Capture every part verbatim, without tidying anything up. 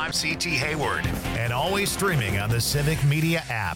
I'm C T Hayward, and always streaming on the Civic Media app.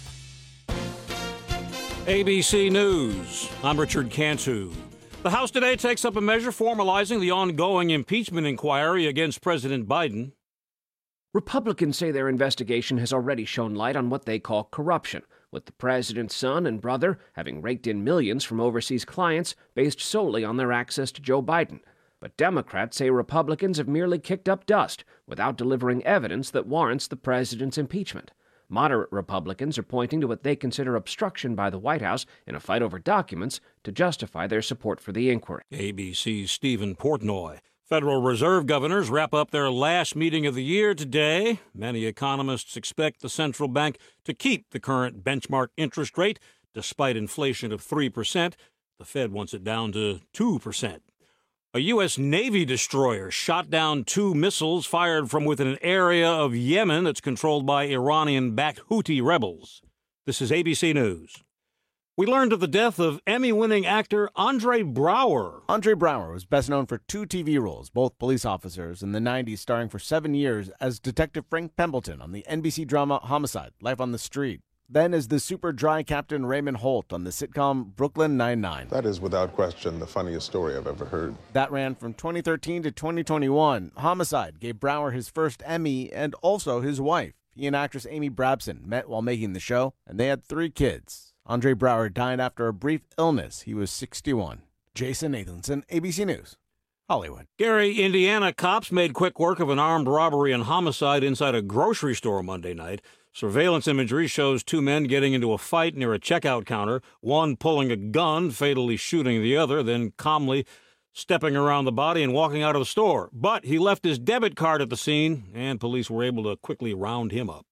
A B C News. I'm Richard Cantu. The House today takes up a measure formalizing the ongoing impeachment inquiry against President Biden. Republicans say their investigation has already shown light on what they call corruption, with the president's son and brother having raked in millions from overseas clients based solely on their access to Joe Biden. But Democrats say Republicans have merely kicked up dust without delivering evidence that warrants the president's impeachment. Moderate Republicans are pointing to what they consider obstruction by the White House in a fight over documents to justify their support for the inquiry. A B C's Stephen Portnoy. Federal Reserve governors wrap up their last meeting of the year today. Many economists expect the central bank to keep the current benchmark interest rate, despite inflation of three percent. The Fed wants it down to two percent. A U S. Navy destroyer shot down two missiles fired from within an area of Yemen that's controlled by Iranian-backed Houthi rebels. This is A B C News. We learned of the death of Emmy-winning actor Andre Braugher. Andre Braugher was best known for two T V roles, both police officers, in the nineties, starring for seven years as Detective Frank Pembleton on the N B C drama Homicide: Life on the Street. Then as the super dry Captain Raymond Holt on the sitcom Brooklyn Nine-Nine. That is without question the funniest story I've ever heard. That ran from twenty thirteen to twenty twenty-one. Homicide gave Braugher his first Emmy and also his wife. He and actress Amy Brabson met while making the show, and they had three kids. Andre Braugher died after a brief illness. He was sixty-one. Jason Nathanson, A B C News, Hollywood. Gary, Indiana cops made quick work of an armed robbery and homicide inside a grocery store Monday night. Surveillance imagery shows two men getting into a fight near a checkout counter, one pulling a gun, fatally shooting the other, then calmly stepping around the body and walking out of the store. But he left his debit card at the scene, and police were able to quickly round him up.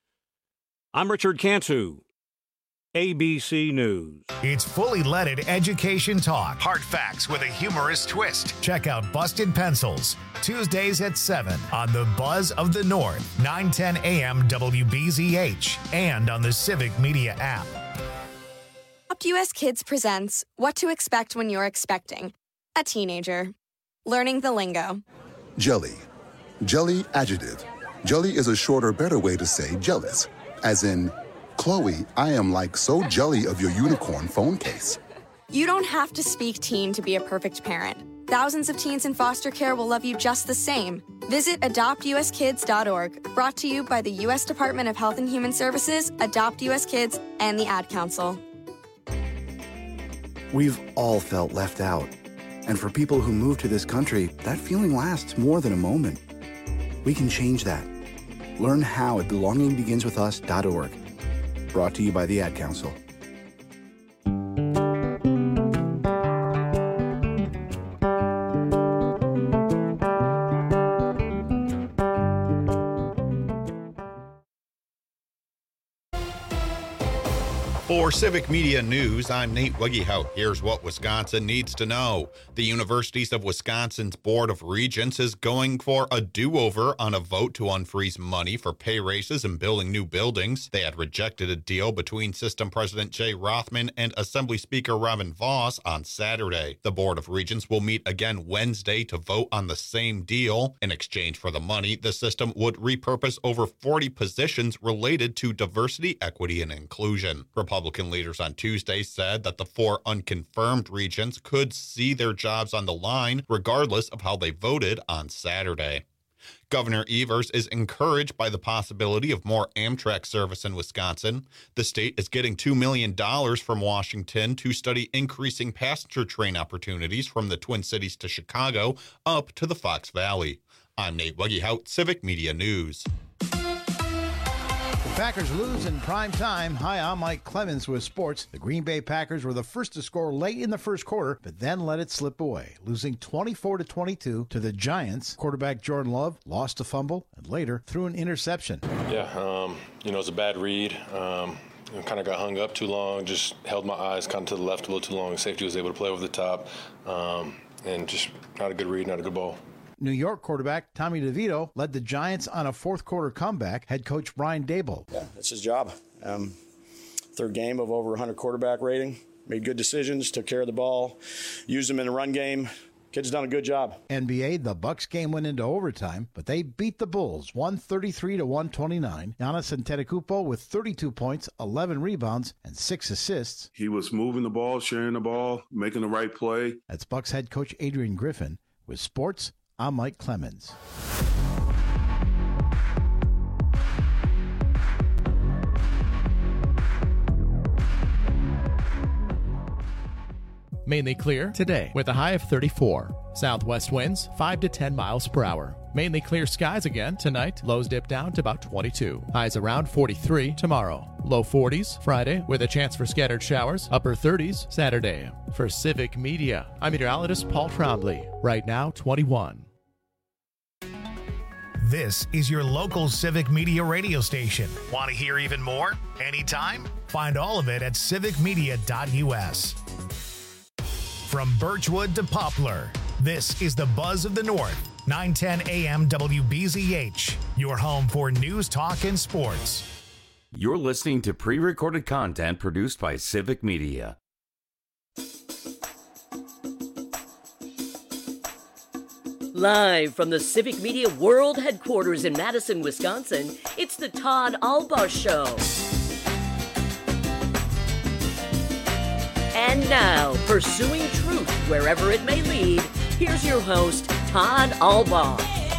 I'm Richard Cantu, A B C News. It's fully leaded education talk. Hard facts with a humorous twist. Check out Busted Pencils, Tuesdays at seven on the Buzz of the North, nine ten a.m. W B Z H, and on the Civic Media app. Adopt U S Kids presents What to Expect When You're Expecting a Teenager. Learning the lingo. Jelly. Jelly adjective. Jelly is a shorter, better way to say jealous, as in, Chloe, I am like so jelly of your unicorn phone case. You don't have to speak teen to be a perfect parent. Thousands of teens in foster care will love you just the same. Visit adopt u s kids dot org, brought to you by the U S Department of Health and Human Services, Adopt U S Kids, and the Ad Council. We've all felt left out. And for people who move to this country, that feeling lasts more than a moment. We can change that. Learn how at belonging begins with us dot org. Brought to you by the Ad Council. For Civic Media News, I'm Nate Weggehout. Here's what Wisconsin needs to know. The Universities of Wisconsin's Board of Regents is going for a do-over on a vote to unfreeze money for pay raises and building new buildings. They had rejected a deal between System President Jay Rothman and Assembly Speaker Robin Vos on Saturday. The Board of Regents will meet again Wednesday to vote on the same deal. In exchange for the money, the system would repurpose over forty positions related to diversity, equity, and inclusion. Republican leaders on Tuesday said that the four unconfirmed regents could see their jobs on the line regardless of how they voted on Saturday. Governor Evers is encouraged by the possibility of more Amtrak service in Wisconsin. The state is getting two million dollars from Washington to study increasing passenger train opportunities from the Twin Cities to Chicago up to the Fox Valley. I'm Nate Weggehout, Civic Media News. The Packers lose in prime time. Hi, I'm Mike Clemens with sports. The Green Bay Packers were the first to score late in the first quarter, but then let it slip away, losing twenty-four to twenty-two to the Giants. Quarterback Jordan Love lost a fumble and later threw an interception. Yeah, um, you know, it's a bad read. Um, kind of got hung up too long, just held my eyes kind of to the left a little too long. Safety was able to play over the top, um, and just not a good read, not a good ball. New York quarterback Tommy DeVito led the Giants on a fourth-quarter comeback. Head coach Brian Daboll. Yeah, that's his job. Um, third game of over one hundred quarterback rating. Made good decisions, took care of the ball, used them in the run game. Kids done a good job. N B A, the Bucks game went into overtime, but they beat the Bulls one thirty-three to one twenty-nine. Giannis Antetokounmpo with thirty-two points, eleven rebounds, and six assists. He was moving the ball, sharing the ball, making the right play. That's Bucks head coach Adrian Griffin. With sports, I'm Mike Clemens. Mainly clear today with a high of thirty-four. Southwest winds five to ten miles per hour. Mainly clear skies again tonight. Lows dip down to about twenty-two. Highs around forty-three tomorrow. Low forties Friday with a chance for scattered showers. Upper thirties Saturday. For Civic Media, I'm meteorologist Paul Trombley. Right now, twenty-one. This is your local Civic Media radio station. Want to hear even more? Anytime? Find all of it at civic media dot u s. From Birchwood to Poplar, this is the Buzz of the North, nine ten A M W B Z H, your home for news, talk, and sports. You're listening to pre-recorded content produced by Civic Media. Live from the Civic Media World Headquarters in Madison, Wisconsin, it's the Todd Albaugh Show. And now, pursuing truth wherever it may lead, here's your host, Todd Albaugh.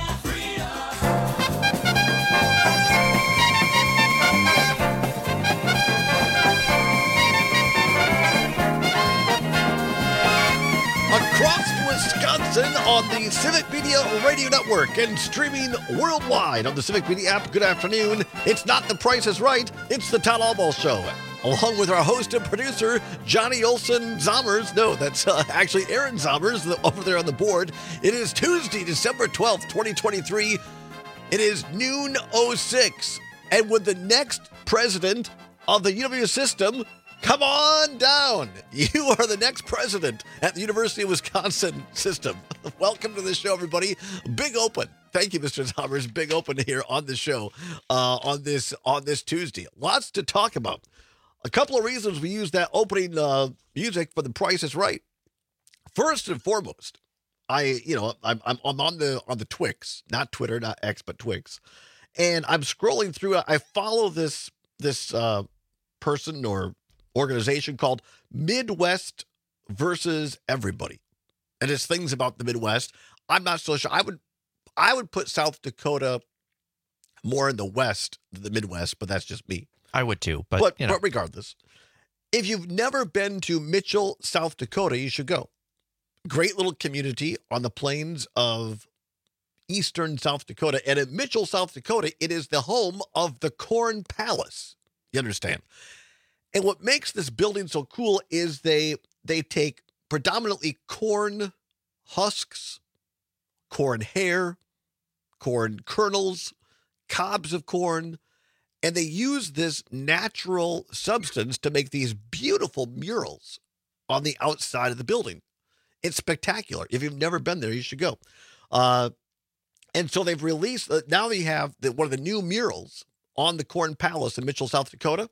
Across Wisconsin on the Civic Media Radio Network and streaming worldwide on the Civic Media app. Good afternoon. It's not The Price is Right. It's the Todd Albaugh Show. Along with our host and producer, Johnny Olson Zommers. No, that's uh, actually Aaron Zommers over there on the board. It is Tuesday, December twelfth, twenty twenty-three. It is noon oh six. And with the next president of the U W system, come on down. You are the next president at the University of Wisconsin system. Welcome to the show, everybody. Big open. Thank you, Mister Zommers. Big open here on the show uh, on this on this Tuesday. Lots to talk about. A couple of reasons we use that opening uh, music for The Price is Right. First and foremost, I, you know, I'm, I'm I'm on the on the Twix, not Twitter, not X, but Twix, and I'm scrolling through. I follow this this uh, person or organization called Midwest versus Everybody, and it's things about the Midwest. I'm not so sure. I would I would put South Dakota more in the West than the Midwest, but that's just me. I would too, but, but, you know. but regardless, if you've never been to Mitchell, South Dakota, you should go. Great little community on the plains of eastern South Dakota. And in Mitchell, South Dakota, it is the home of the Corn Palace. You understand? And what makes this building so cool is they they take predominantly corn husks, corn hair, corn kernels, cobs of corn, and they use this natural substance to make these beautiful murals on the outside of the building. It's spectacular. If you've never been there, you should go. Uh, and so they've released, uh, now they have the, one of the new murals on the Corn Palace in Mitchell, South Dakota.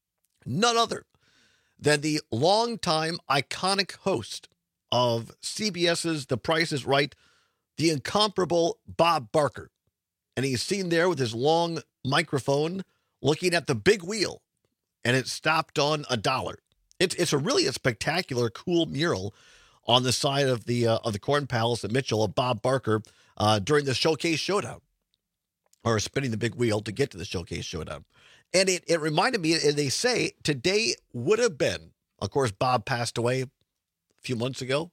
None other than the longtime iconic host of CBS's The Price is Right, the incomparable Bob Barker. And he's seen there with his long microphone looking at the big wheel, and it stopped on a dollar. It's it's a really a spectacular, cool mural on the side of the uh, of the Corn Palace at Mitchell of Bob Barker uh, during the Showcase Showdown, or spinning the big wheel to get to the Showcase Showdown. And it, it reminded me, and they say today would have been, of course, Bob passed away a few months ago.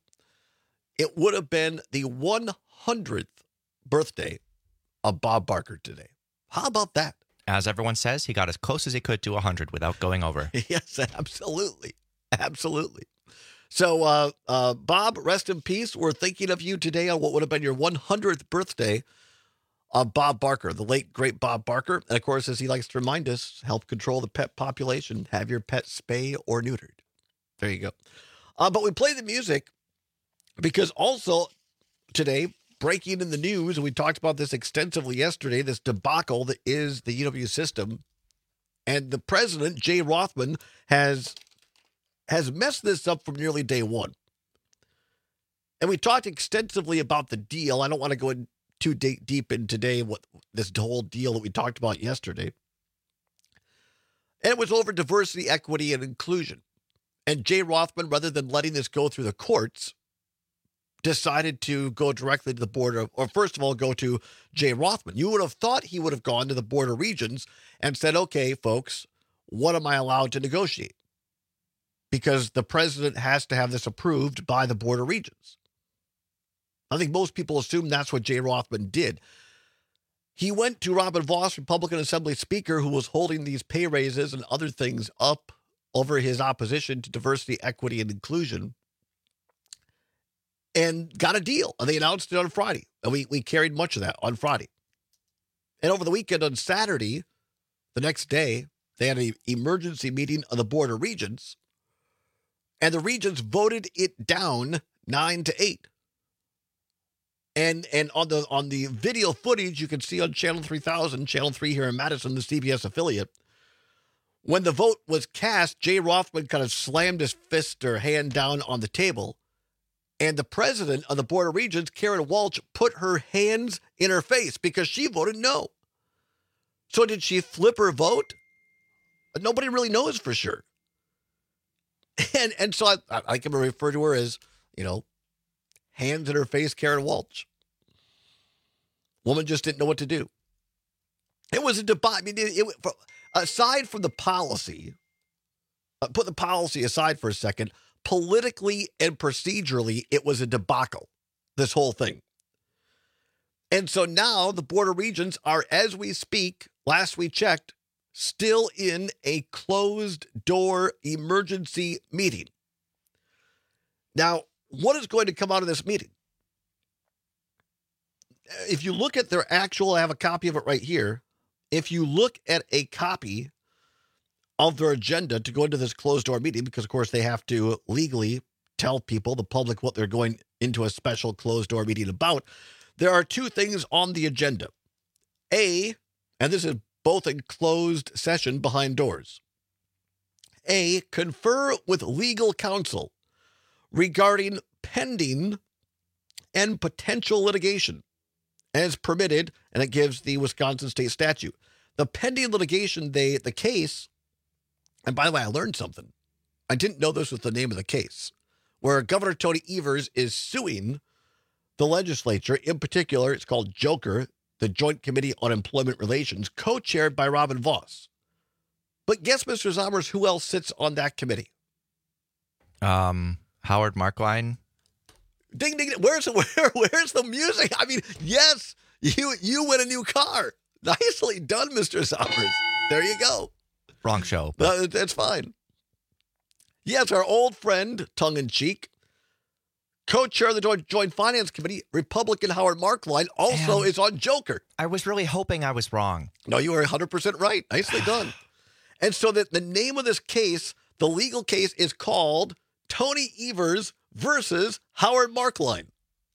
It would have been the one hundredth birthday of Bob Barker today. How about that? As everyone says, he got as close as he could to one hundred without going over. Yes, absolutely. Absolutely. So, uh, uh, Bob, rest in peace. We're thinking of you today on what would have been your one hundredth birthday of Bob Barker, the late, great Bob Barker. And, of course, as he likes to remind us, help control the pet population. Have your pet spay or neutered. There you go. Uh, but we play the music because also today, breaking in the news, and we talked about this extensively yesterday, this debacle that is the U W system. And the president, Jay Rothman, has, has messed this up from nearly day one. And we talked extensively about the deal. I don't want to go in too deep, deep in today what this whole deal that we talked about yesterday. And it was over diversity, equity, and inclusion. And Jay Rothman, rather than letting this go through the courts, decided to go directly to the board of, or first of all, go to Jay Rothman. You would have thought he would have gone to the Board of Regents and said, okay, folks, what am I allowed to negotiate? Because the president has to have this approved by the Board of Regents. I think most people assume that's what Jay Rothman did. He went to Robin Vos, Republican Assembly Speaker, who was holding these pay raises and other things up over his opposition to diversity, equity, and inclusion, and got a deal. And they announced it on Friday. And we, we carried much of that on Friday. And over the weekend on Saturday, the next day, they had an emergency meeting of the Board of Regents, and the Regents voted it down nine to eight. And and on the on the video footage you can see on Channel three thousand, Channel three here in Madison, the C B S affiliate, when the vote was cast, Jay Rothman kind of slammed his fist or hand down on the table, and the president of the Board of Regents, Karen Walsh, put her hands in her face because she voted no. So did she flip her vote? Nobody really knows for sure. And and so I, I can refer to her as, you know, hands in her face, Karen Walsh. Woman just didn't know what to do. It was a debate. I mean, it, it, for, aside from the policy, uh, put the policy aside for a second, politically and procedurally, it was a debacle, this whole thing. And so now the Board of Regents are, as we speak, last we checked, still in a closed-door emergency meeting. Now, what is going to come out of this meeting? If you look at their actual, I have a copy of it right here. If you look at a copy of their agenda to go into this closed-door meeting, because, of course, they have to legally tell people, the public, what they're going into a special closed-door meeting about, there are two things on the agenda. A, and this is both in closed session behind doors. A, confer with legal counsel regarding pending and potential litigation as permitted, and it gives the Wisconsin state statute. The pending litigation, they the case, and by the way, I learned something. I didn't know this was the name of the case, where Governor Tony Evers is suing the legislature. In particular, it's called Joker, the Joint Committee on Employment Relations, co-chaired by Robin Vos. But guess, Mister Zommers, who else sits on that committee? Um... Howard Markline. Ding, ding, ding. Where's, where, where's the music? I mean, yes, you you win a new car. Nicely done, Mister Sommers. There you go. Wrong show. But. Uh, that's fine. Yes, our old friend, tongue-in-cheek, co-chair of the Joint, Joint Finance Committee, Republican Howard Markline, also Man, is on Joker. I was really hoping I was wrong. No, you were one hundred percent right. Nicely done. And so that the name of this case, the legal case, is called Tony Evers versus Howard Markline,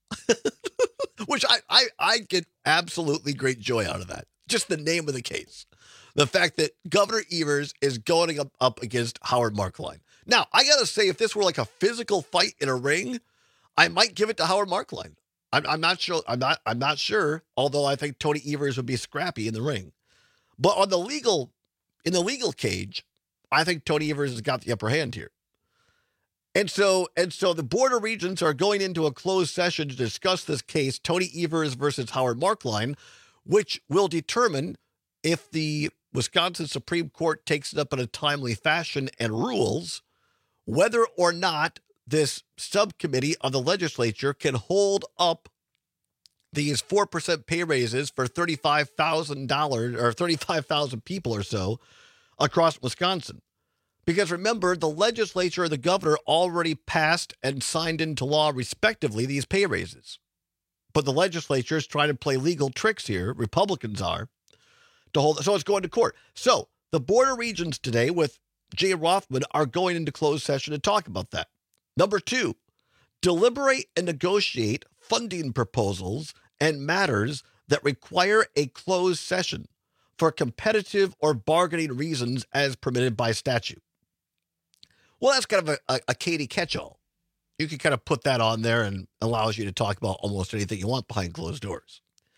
which I, I, I get absolutely great joy out of that. Just the name of the case. The fact that Governor Evers is going up, up against Howard Markline. Now, I got to say, if this were like a physical fight in a ring, I might give it to Howard Markline. I'm, I'm not sure. I'm not, I'm not sure, although I think Tony Evers would be scrappy in the ring. But on the legal, in the legal cage, I think Tony Evers has got the upper hand here. And so and so the Board of Regents are going into a closed session to discuss this case, Tony Evers versus Howard Markline, which will determine if the Wisconsin Supreme Court takes it up in a timely fashion and rules whether or not this subcommittee of the legislature can hold up these four percent pay raises for thirty-five thousand dollars or thirty-five thousand people or so across Wisconsin. Because remember, the legislature and the governor already passed and signed into law, respectively, these pay raises. But the legislature is trying to play legal tricks here. Republicans are. to hold. So it's going to court. So the Board of Regents today with Jay Rothman are going into closed session to talk about that. Number two, deliberate and negotiate funding proposals and matters that require a closed session for competitive or bargaining reasons as permitted by statute. Well, that's kind of a, a, a Katie catch-all. You can kind of put that on there and allows you to talk about almost anything you want behind closed doors.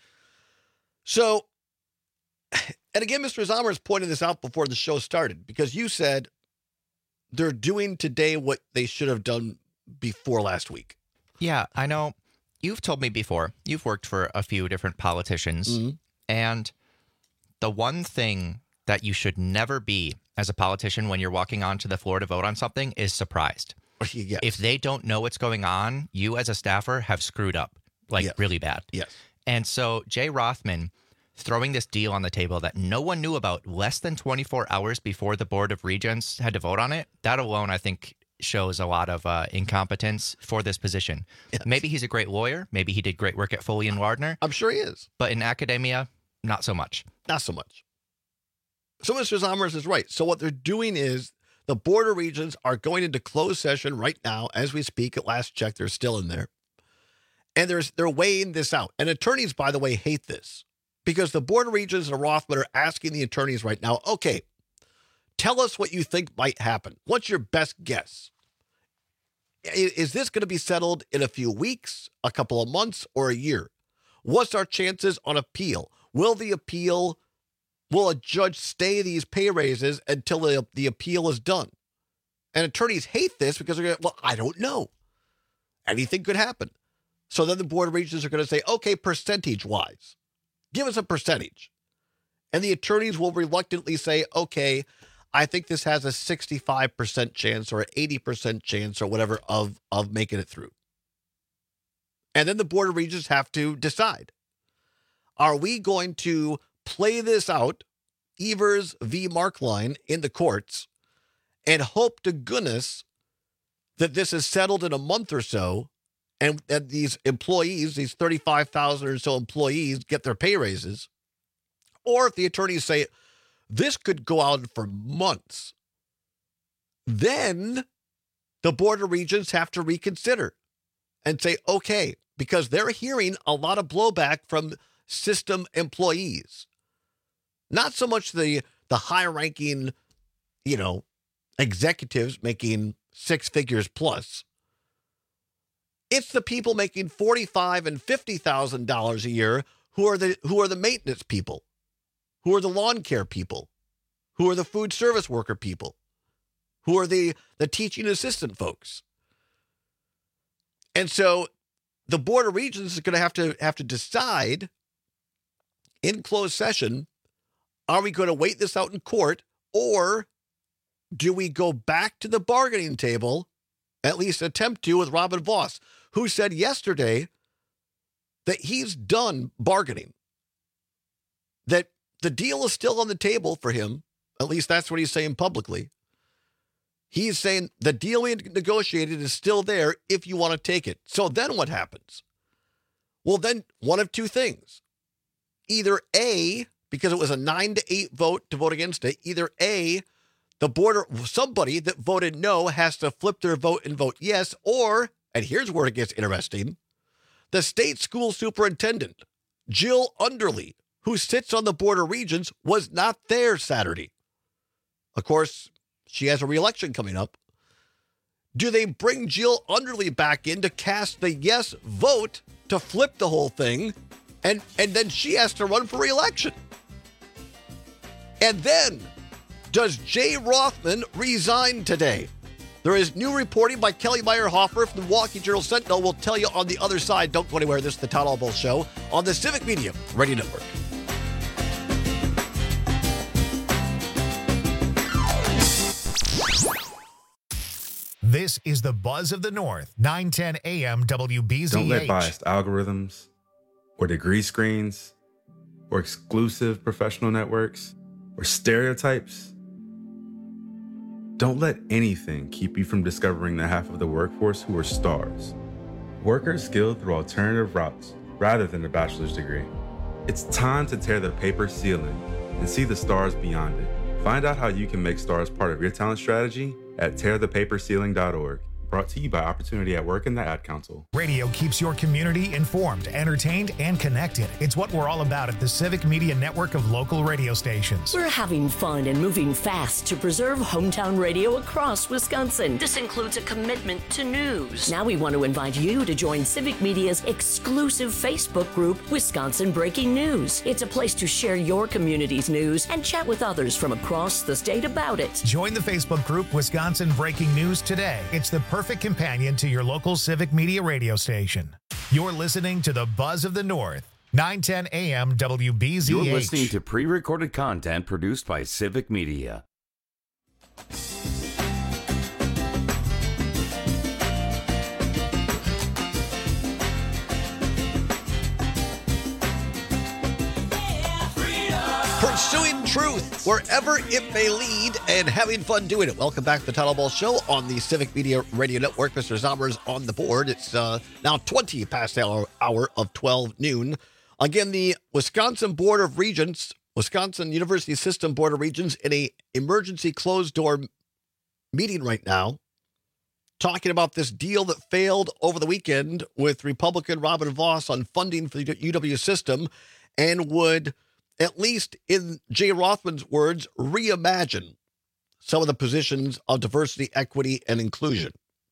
So, and again, Mister Zommers pointed this out before the show started, because you said they're doing today what they should have done before last week. Yeah, I know. You've told me before, you've worked for a few different politicians, mm-hmm. and the one thing that you should never be as a politician when you're walking onto the floor to vote on something is surprised. Yes. If they don't know what's going on, you as a staffer have screwed up, like yes. really bad. Yes. And so Jay Rothman throwing this deal on the table that no one knew about less than twenty-four hours before the Board of Regents had to vote on it, that alone, I think, shows a lot of uh, incompetence for this position. Yes. Maybe he's a great lawyer. Maybe he did great work at Foley and Lardner. I'm sure he is. But in academia, not so much. Not so much. So Mister Zommers is right. So what they're doing is the Board of Regents are going into closed session right now as we speak. At last check, they're still in there. And there's, they're weighing this out. And attorneys, by the way, hate this because the Board of Regents and Rothman are asking the attorneys right now, okay, tell us what you think might happen. What's your best guess? Is this going to be settled in a few weeks, a couple of months, or a year? What's our chances on appeal? Will the appeal, will a judge stay these pay raises until the, the appeal is done? And attorneys hate this because they're going, well, I don't know. Anything could happen. So then the Board of Regents are going to say, okay, percentage-wise, give us a percentage. And the attorneys will reluctantly say, okay, I think this has a sixty-five percent chance or an eighty percent chance or whatever of, of making it through. And then the Board of Regents have to decide. Are we going to play this out, Evers v. Markline, in the courts and hope to goodness that this is settled in a month or so and that these employees, these thirty-five thousand or so employees, get their pay raises? Or if the attorneys say, this could go on for months, then the Board of Regents have to reconsider and say, okay, because they're hearing a lot of blowback from system employees. Not so much the, the high-ranking, you know, executives making six figures plus. It's the people making forty-five thousand and fifty thousand dollars a year who are the who are the maintenance people, who are the lawn care people, who are the food service worker people, who are the, the teaching assistant folks. And so the Board of Regents is going to have to have to decide in closed session, are we going to wait this out in court, or do we go back to the bargaining table, at least attempt to, with Robin Vos, who said yesterday that he's done bargaining, that the deal is still on the table for him. At least that's what he's saying publicly. He's saying the deal we negotiated is still there if you want to take it. So then what happens? Well, then one of two things. Either A, because it was a nine to eight vote to vote against it, either A, the board or somebody that voted no has to flip their vote and vote yes, or, and here's where it gets interesting, the state school superintendent, Jill Underly, who sits on the Board of Regents, was not there Saturday. Of course, she has a re-election coming up. Do they bring Jill Underly back in to cast the yes vote to flip the whole thing, and, and then she has to run for re-election? And then, does Jay Rothman resign today? There is new reporting by Kelly Meyer Hoffer from the Milwaukee Journal Sentinel. We'll tell you on the other side. Don't go anywhere. This is the Todd Albaugh Show on the Civic Media Radio Network. This is the Buzz of the North, nine ten A M W B Z H. Don't let biased algorithms or degree screens or exclusive professional networks or stereotypes, don't let anything keep you from discovering the half of the workforce who are stars. Workers skilled through alternative routes rather than a bachelor's degree. It's time to tear the paper ceiling and see the stars beyond it. Find out how you can make stars part of your talent strategy at tear the paper ceiling dot org. Brought to you by Opportunity at Work and the Ad Council. Radio keeps your community informed, entertained, and connected. It's what we're all about at the Civic Media Network of local radio stations. We're having fun and moving fast to preserve hometown radio across Wisconsin. This includes a commitment to news. Now we want to invite you to join Civic Media's exclusive Facebook group, Wisconsin Breaking News. It's a place to share your community's news and chat with others from across the state about it. Join the Facebook group Wisconsin Breaking News today. It's the perfect companion to your local Civic Media radio station. You're listening to the Buzz of the North, nine ten A M W B Z H. You're listening to pre-recorded content produced by Civic Media. Pursuing truth wherever it may lead and having fun doing it. Welcome back to the Todd Ball Show on the Civic Media Radio Network. Mister Zommer's on the board. It's uh, now twenty past the hour, hour of twelve noon. Again, the Wisconsin Board of Regents, Wisconsin University System Board of Regents, in a emergency closed-door meeting right now, talking about this deal that failed over the weekend with Republican Robin Vos on funding for the U W system and would, at least in Jay Rothman's words, reimagine some of the positions of diversity, equity, and inclusion.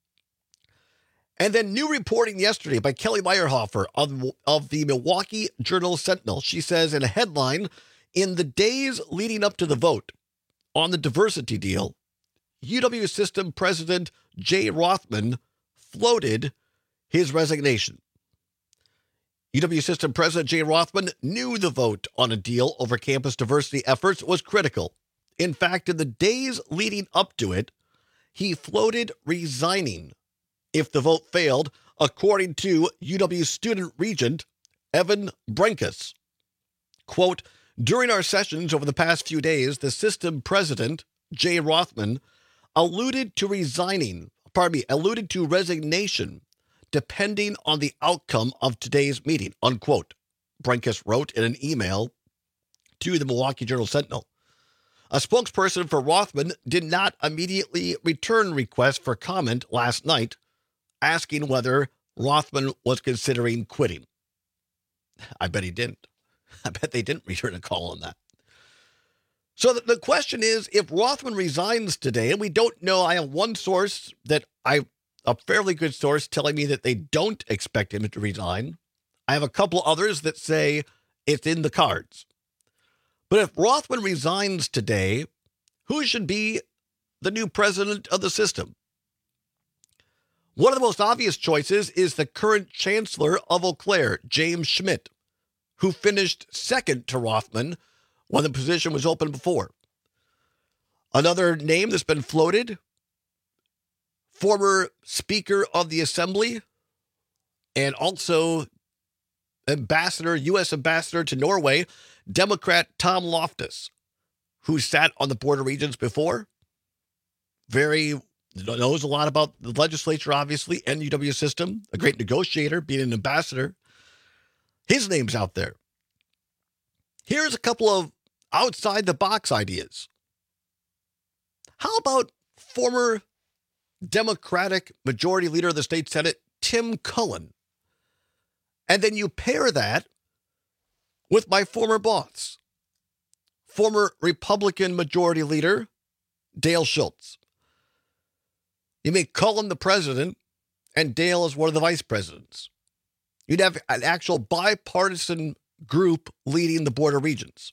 And then new reporting yesterday by Kelly Meyerhofer of, of the Milwaukee Journal-Sentinel. She says in a headline, in the days leading up to the vote on the diversity deal, U W System President Jay Rothman floated his resignation. U W System President Jay Rothman knew the vote on a deal over campus diversity efforts was critical. In fact, in the days leading up to it, he floated resigning if the vote failed, according to U W student regent Evan Brenkus. Quote, during our sessions over the past few days, the system president, Jay Rothman, alluded to resigning, pardon me, alluded to resignation depending on the outcome of today's meeting, unquote, Brenkus wrote in an email to the Milwaukee Journal-Sentinel. A spokesperson for Rothman did not immediately return requests for comment last night, asking whether Rothman was considering quitting. I bet he didn't. I bet they didn't return a call on that. So the, the question is, if Rothman resigns today, and we don't know, I have one source that I a fairly good source telling me that they don't expect him to resign. I have a couple others that say it's in the cards. But if Rothman resigns today, who should be the new president of the system? One of the most obvious choices is the current chancellor of Eau Claire, James Schmidt, who finished second to Rothman when the position was open before. Another name that's been floated, former Speaker of the Assembly and also ambassador, U S ambassador to Norway, Democrat Tom Loftus, who sat on the Board of Regents before. Very knows a lot about the legislature, obviously, and U W system, a great negotiator, being an ambassador. His name's out there. Here's a couple of outside-the-box ideas. How about former Democratic Majority Leader of the State Senate, Tim Cullen? And then you pair that with my former boss, former Republican Majority Leader, Dale Schultz. You make Cullen the president and Dale as one of the vice presidents. You'd have an actual bipartisan group leading the Board of Regents.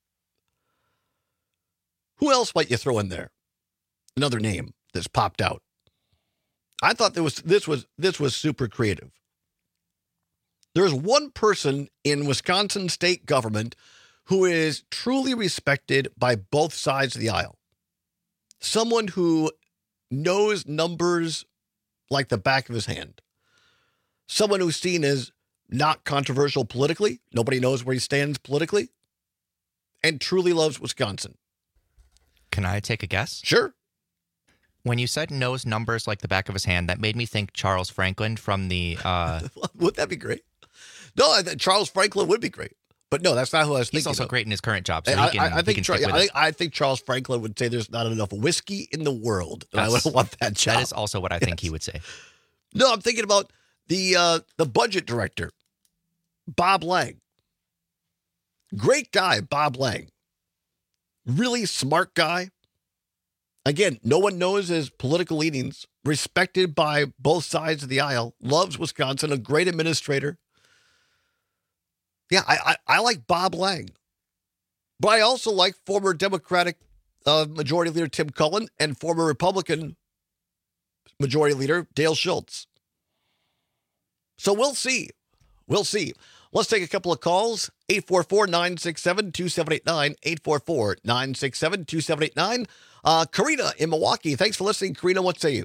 Who else might you throw in there? Another name that's popped out. I thought there was this was this was super creative. There's one person in Wisconsin state government who is truly respected by both sides of the aisle. Someone who knows numbers like the back of his hand. Someone who's seen as not controversial politically. Nobody knows where he stands politically. And truly loves Wisconsin. Can I take a guess? Sure. When you said knows numbers like the back of his hand, that made me think Charles Franklin from the... Uh... Wouldn't that be great? No, I think Charles Franklin would be great. But no, that's not who I was thinking. He's also of. great in his current job, so I, he can, I, I think he can Char- stick yeah, with I, it. think, I think Charles Franklin would say there's not enough whiskey in the world, and I Yes. would want that job. That is also what I think Yes. he would say. No, I'm thinking about the uh, the budget director, Bob Lang. Great guy, Bob Lang. Really smart guy. Again, no one knows his political leanings. Respected by both sides of the aisle. Loves Wisconsin. A great administrator. Yeah, I I, I like Bob Lang. But I also like former Democratic uh, Majority Leader Tim Cullen and former Republican Majority Leader Dale Schultz. So we'll see. We'll see. Let's take a couple of calls. eight four four, nine six seven, two seven eight nine. eight four four, nine six seven, two seven eight nine. Uh, Karina in Milwaukee. Thanks for listening. Karina, what say you?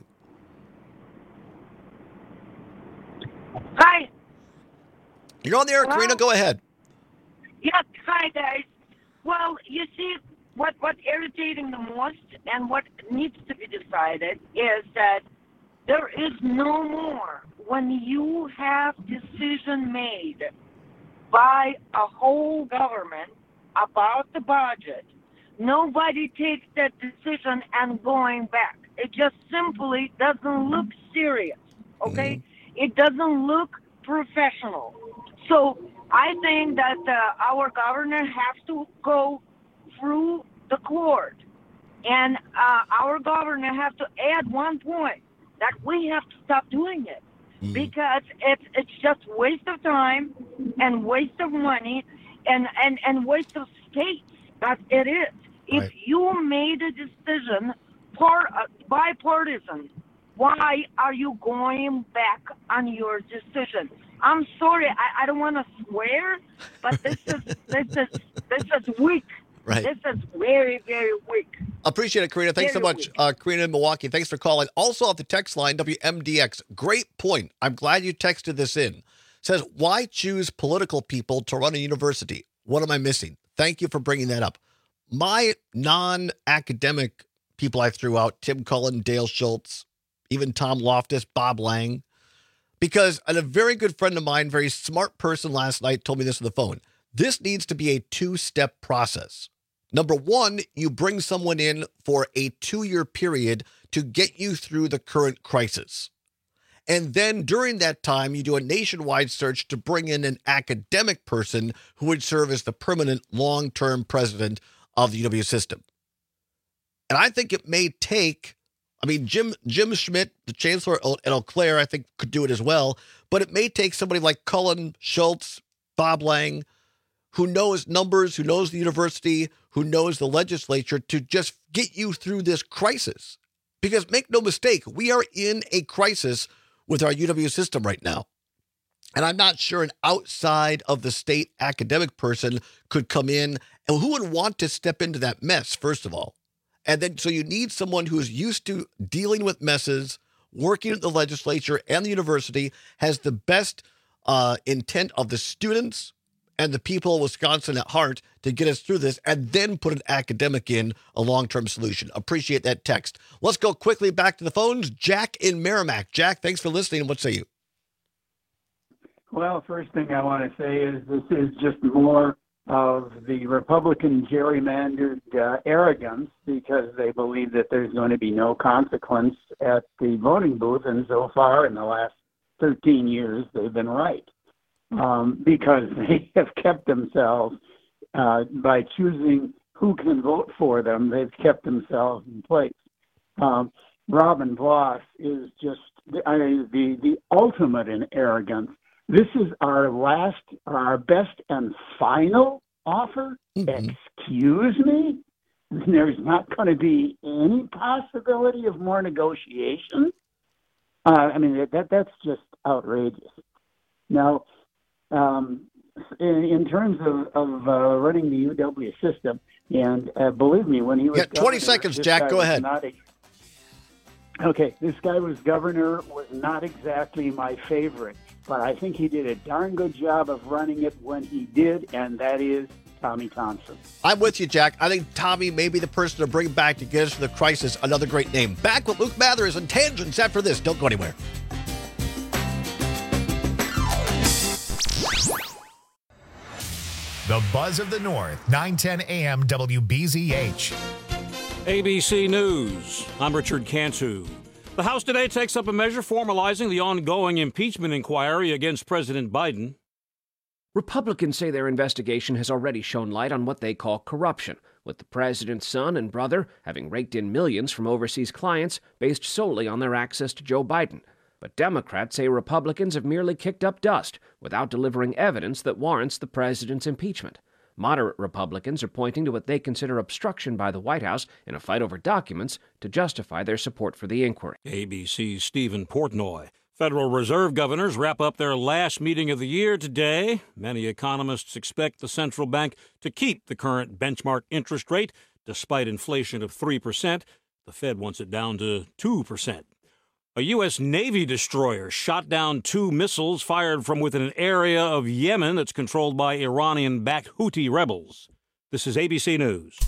Hi. You're on the air, Hello? Karina. Go ahead. Yes, hi guys. Well, you see, what what's irritating the most and what needs to be decided is that there is no more when you have decision made by a whole government about the budget. Nobody takes that decision and going back. It just simply doesn't look serious, okay? Mm-hmm. It doesn't look professional. So I think that uh, our governor has to go through the court, and uh, our governor has to add one point that we have to stop doing it mm-hmm. because it's it's just waste of time and waste of money and, and, and waste of states. That it is. If right. you made a decision part uh, bipartisan, why are you going back on your decision? I'm sorry, I, I don't want to swear, but this is this is this is weak. Right. This is very, very weak. Appreciate it, Karina. Thanks very so much, uh, Karina in Milwaukee. Thanks for calling. Also off the text line, W M D X. Great point. I'm glad you texted this in. Says, why choose political people to run a university? What am I missing? Thank you for bringing that up. My non-academic people I threw out, Tim Cullen, Dale Schultz, even Tom Loftus, Bob Lang, because a very good friend of mine, very smart person last night told me this on the phone. This needs to be a two-step process. Number one, you bring someone in for a two-year period to get you through the current crisis. And then during that time, you do a nationwide search to bring in an academic person who would serve as the permanent long-term president of the U W system. And I think it may take, I mean, Jim Jim Schmidt, the chancellor at Eau Claire, I think could do it as well, but it may take somebody like Cullen, Schultz, Bob Lang, who knows numbers, who knows the university, who knows the legislature to just get you through this crisis. Because make no mistake, we are in a crisis with our U W system right now. And I'm not sure an outside of the state academic person could come in, and who would want to step into that mess, first of all. And then, so you need someone who's used to dealing with messes, working at the legislature and the university, has the best uh, intent of the students and the people of Wisconsin at heart to get us through this, and then put an academic in a long-term solution. Appreciate that text. Let's go quickly back to the phones. Jack in Merrimack. Jack, thanks for listening. What say you? Well, first thing I want to say is this is just more of the Republican gerrymandered uh, arrogance, because they believe that there's going to be no consequence at the voting booth. And so far in the last thirteen years, they've been right. Um, because they have kept themselves, uh, by choosing who can vote for them, they've kept themselves in place. Um, Robin Vos is just I mean, the, the ultimate in arrogance. This is our last, our best and final offer? Mm-hmm. Excuse me? There's not going to be any possibility of more negotiation? Uh, I mean, that that's just outrageous. Now, Um, in, in terms of, of uh, running the U W system, and uh, believe me, when he was yeah, twenty governor, seconds, Jack. Go ahead. A, okay, this guy was governor, was not exactly my favorite, but I think he did a darn good job of running it when he did, and that is Tommy Thompson. I'm with you, Jack. I think Tommy may be the person to bring back to get us through the crisis. Another great name. Back with Luke Mathers and Tangents after this. Don't go anywhere. The Buzz of the North, nine ten A M W B Z H. A B C News. I'm Richard Cantu. The House today takes up a measure formalizing the ongoing impeachment inquiry against President Biden. Republicans say their investigation has already shown light on what they call corruption, with the president's son and brother having raked in millions from overseas clients based solely on their access to Joe Biden. But Democrats say Republicans have merely kicked up dust without delivering evidence that warrants the president's impeachment. Moderate Republicans are pointing to what they consider obstruction by the White House in a fight over documents to justify their support for the inquiry. A B C's Stephen Portnoy. Federal Reserve governors wrap up their last meeting of the year today. Many economists expect the central bank to keep the current benchmark interest rate despite inflation of three percent. The Fed wants it down to two percent. A U S Navy destroyer shot down two missiles fired from within an area of Yemen that's controlled by Iranian-backed Houthi rebels. This is A B C News.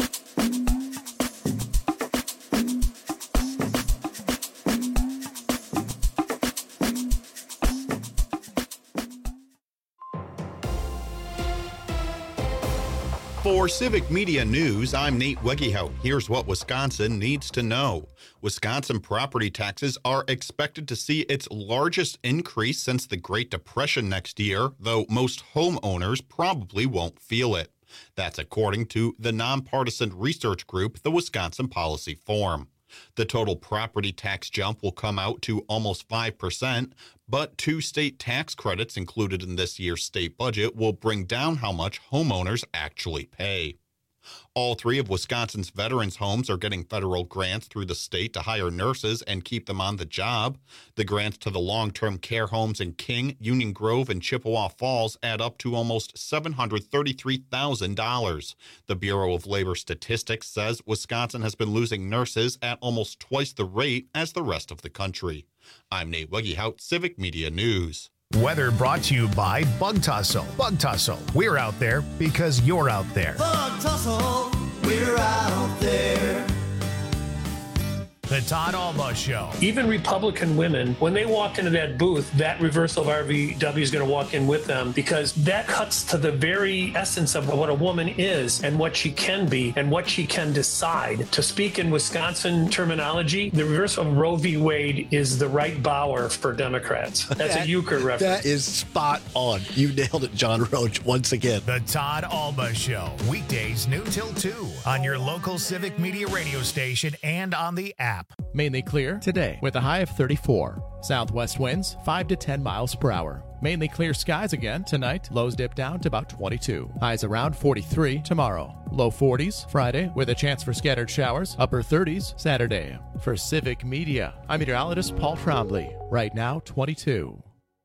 For Civic Media News, I'm Nate Wegehout. Here's what Wisconsin needs to know. Wisconsin property taxes are expected to see its largest increase since the Great Depression next year, though most homeowners probably won't feel it. That's according to the nonpartisan research group, the Wisconsin Policy Forum. The total property tax jump will come out to almost five percent, but two state tax credits included in this year's state budget will bring down how much homeowners actually pay. All three of Wisconsin's veterans' homes are getting federal grants through the state to hire nurses and keep them on the job. The grants to the long-term care homes in King, Union Grove, and Chippewa Falls add up to almost seven hundred thirty-three thousand dollars. The Bureau of Labor Statistics says Wisconsin has been losing nurses at almost twice the rate as the rest of the country. I'm Nate Wegehout, Civic Media News. Weather brought to you by Bug Tussle. Bug Tussle. We're out there because you're out there. Bug Tussle. We're out there. The Todd Alba Show. Even Republican women, when they walk into that booth, that reversal of R V W is going to walk in with them because that cuts to the very essence of what a woman is and what she can be and what she can decide. To speak in Wisconsin terminology, the reversal of Roe v. Wade is the right bower for Democrats. That's that, a euchre reference. That is spot on. You nailed it, John Roach, once again. The Todd Alba Show. Weekdays noon till two on your local Civic Media radio station and on the app. Mainly clear today with a high of thirty-four. Southwest winds five to ten miles per hour. Mainly clear skies again tonight. Lows dip down to about twenty-two. Highs around forty-three tomorrow. Low forties Friday with a chance for scattered showers. Upper thirties Saturday. For Civic Media, I'm meteorologist Paul Trombley. Right now, twenty-two.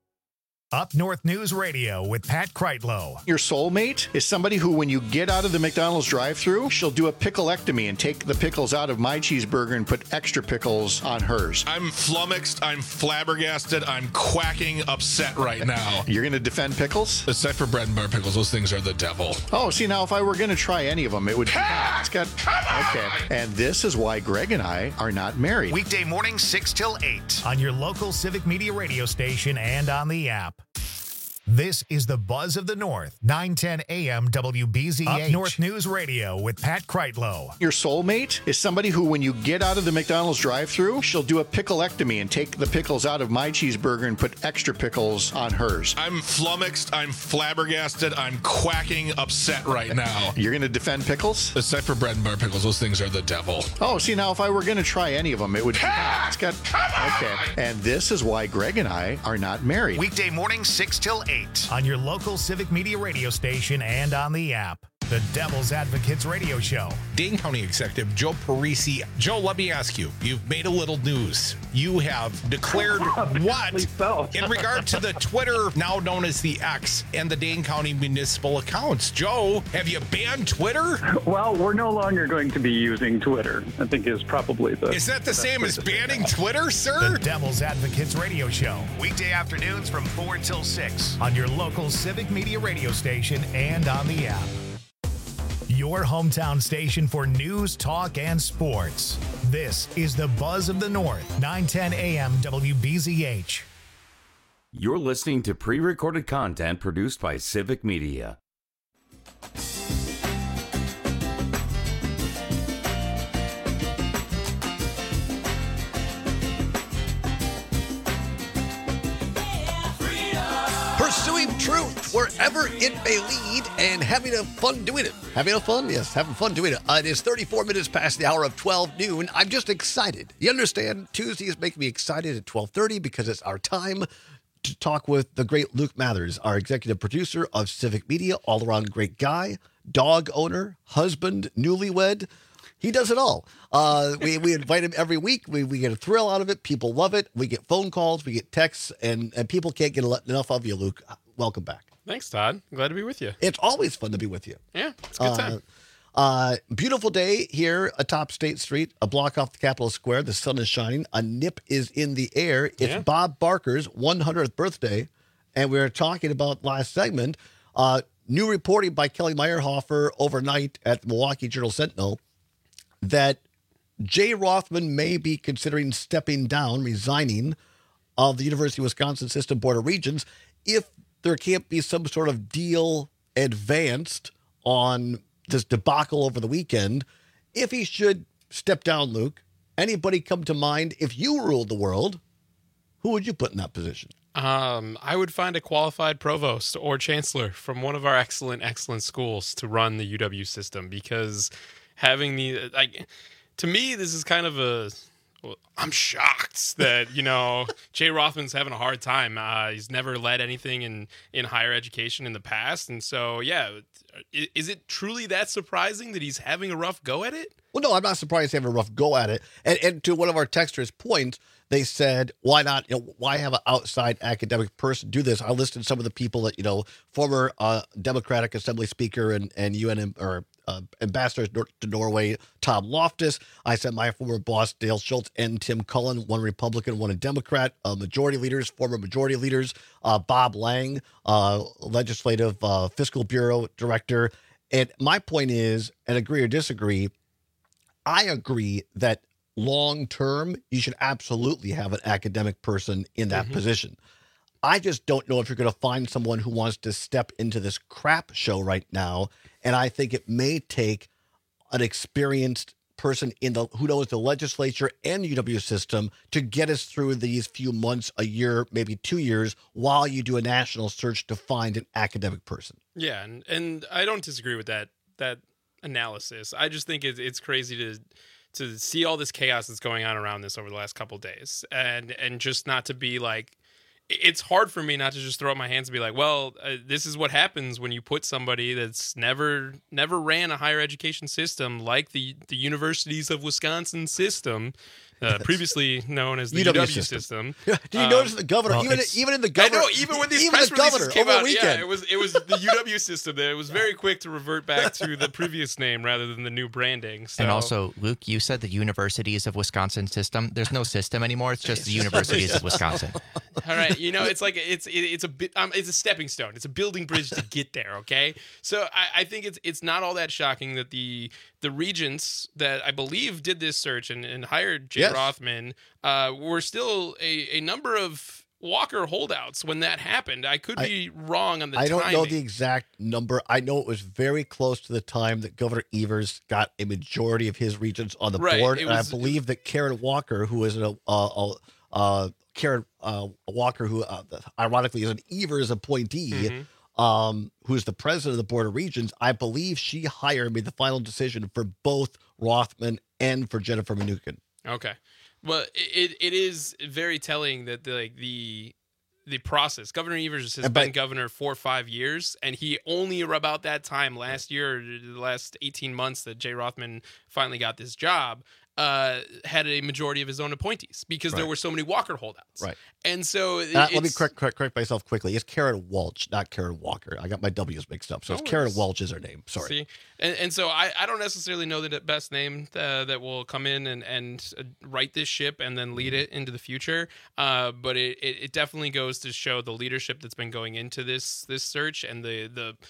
Up North News Radio with Pat Kreitlow. Your soulmate is somebody who, when you get out of the McDonald's drive-thru, she'll do a picklectomy and take the pickles out of my cheeseburger and put extra pickles on hers. I'm flummoxed. I'm flabbergasted. I'm quacking upset right now. You're going to defend pickles? Except for bread and butter pickles. Those things are the devil. Oh, see, now if I were going to try any of them, it would be... It's got... Okay. And this is why Greg and I are not married. Weekday morning, six till eight on your local Civic Media radio station and on the app. This is the Buzz of the North, nine ten A M W B Z H. Up North News Radio with Pat Kreitlow. Your soulmate is somebody who, when you get out of the McDonald's drive-thru, she'll do a picklectomy and take the pickles out of my cheeseburger and put extra pickles on hers. I'm flummoxed. I'm flabbergasted. I'm quacking upset right now. You're going to defend pickles? Except for bread and butter pickles. Those things are the devil. Oh, see, now if I were going to try any of them, it would be... It's got... Okay. And this is why Greg and I are not married. Weekday morning, six till eight on your local Civic Media radio station and on the app. The Devil's Advocates Radio Show. Dane County Executive Joe Parisi. Joe, let me ask you, you've made a little news. You have declared what so. in regard to the Twitter, now known as the X, and the Dane County municipal accounts. Joe, have you banned Twitter? Well, we're no longer going to be using Twitter, I think is probably the... Is that the same as banning Twitter, sir? The Devil's Advocates Radio Show. Weekday afternoons from four till six on your local Civic Media radio station and on the app. Your hometown station for news, talk, and sports. This is the Buzz of the North, nine ten A M W B Z H. You're listening to pre-recorded content produced by Civic Media. wherever it may lead and having a fun doing it. Having a fun? Yes, having fun doing it. Uh, it is thirty-four minutes past the hour of twelve noon. I'm just excited. You understand? Tuesdays make me excited at twelve thirty because it's our time to talk with the great Luke Mathers, our executive producer of Civic Media, all-around great guy, dog owner, husband, newlywed. He does it all. Uh, we, we invite him every week. We, we get a thrill out of it. People love it. We get phone calls. We get texts. And, and people can't get enough of you, Luke. Welcome back. Thanks, Todd. I'm glad to be with you. It's always fun to be with you. Yeah, it's a good time. Uh, uh, beautiful day here atop State Street, a block off the Capitol Square. The sun is shining. A nip is in the air. It's Yeah. Bob Barker's one hundredth birthday. And we were talking about last segment, uh, new reporting by Kelly Meyerhofer overnight at the Milwaukee Journal-Sentinel that Jay Rothman may be considering stepping down, resigning of the University of Wisconsin System Board of Regents if there can't be some sort of deal advanced on this debacle over the weekend. If he should step down, Luke, anybody come to mind? If you ruled the world, who would you put in that position? Um, I would find a qualified provost or chancellor from one of our excellent, excellent schools to run the U W system, because having the, like, to me, this is kind of a, well, I'm shocked that, you know, Jay Rothman's having a hard time. Uh, he's never led anything in, in higher education in the past. And so, yeah, is, is it truly that surprising that he's having a rough go at it? Well, no, I'm not surprised he's having a rough go at it. And, and to one of our texters' points, they said, why not, you know, why have an outside academic person do this? I listed some of the people that, you know, former uh, Democratic Assembly Speaker and, and U N or uh, Ambassador to Norway, Tom Loftus. I said my former boss, Dale Schultz, and Tim Cullen, one Republican, one a Democrat, uh, majority leaders, former majority leaders, uh, Bob Lang, uh, Legislative uh, Fiscal Bureau Director. And my point is, and agree or disagree, I agree that long term, you should absolutely have an academic person in that Mhm. position. I just don't know if you're going to find someone who wants to step into this crap show right now. And I think it may take an experienced person in the who knows the legislature and U W system to get us through these few months, a year, maybe two years, while you do a national search to find an academic person. Yeah, and, and I don't disagree with that that analysis. I just think it's it's crazy to to see all this chaos that's going on around this over the last couple of days, and and just not to be like, it's hard for me not to just throw up my hands and be like, well, uh, this is what happens when you put somebody that's never never ran a higher education system like the the Universities of Wisconsin system. Uh, previously known as the U W, U W system. system. Did you um, notice the governor, well, even even in the governor, I know, even when these even press the releases governor came over out, the yeah, weekend. it was it was the U W system. That it was very quick to revert back to the previous name rather than the new branding. So. And also, Luke, you said the Universities of Wisconsin system. There's no system anymore. It's just the Universities of Wisconsin. All right, you know, it's like it's it, it's a bit um, it's a stepping stone. It's a building bridge to get there. Okay, so I, I think it's it's not all that shocking that the the regents that I believe did this search and, and hired Jay Yes. Rothman uh, were still a, a number of Walker holdouts when that happened. I could I- be wrong on the I don't timing. know the exact number. I know it was very close to the time that Governor Evers got a majority of his regents on the Right, board, it and was- I believe that Karen Walker, who is a uh, uh, uh, Karen uh, Walker, who uh, ironically is an Evers appointee, Mhm. um, who's the president of the Board of Regents, I believe she hired made the final decision for both Rothman and for Jennifer Mnuchin. Okay. Well, it it is very telling that the like the the process. Governor Evers has And by- been governor for five years, and he only about that time last year, or the last eighteen months that Jay Rothman finally got this job, uh, had a majority of his own appointees because there Right. were so many Walker holdouts. Right. And so it- Uh, let me it's- correct, correct correct myself quickly. It's Karen Walsh, not Karen Walker. I got my W's mixed up. So No it's Karen worries. Walsh is her name. Sorry. See, and, and so I, I don't necessarily know the best name uh, that will come in and, and uh, right this ship and then lead it into the future. Uh, but it, it, it definitely goes to show the leadership that's been going into this this search and the the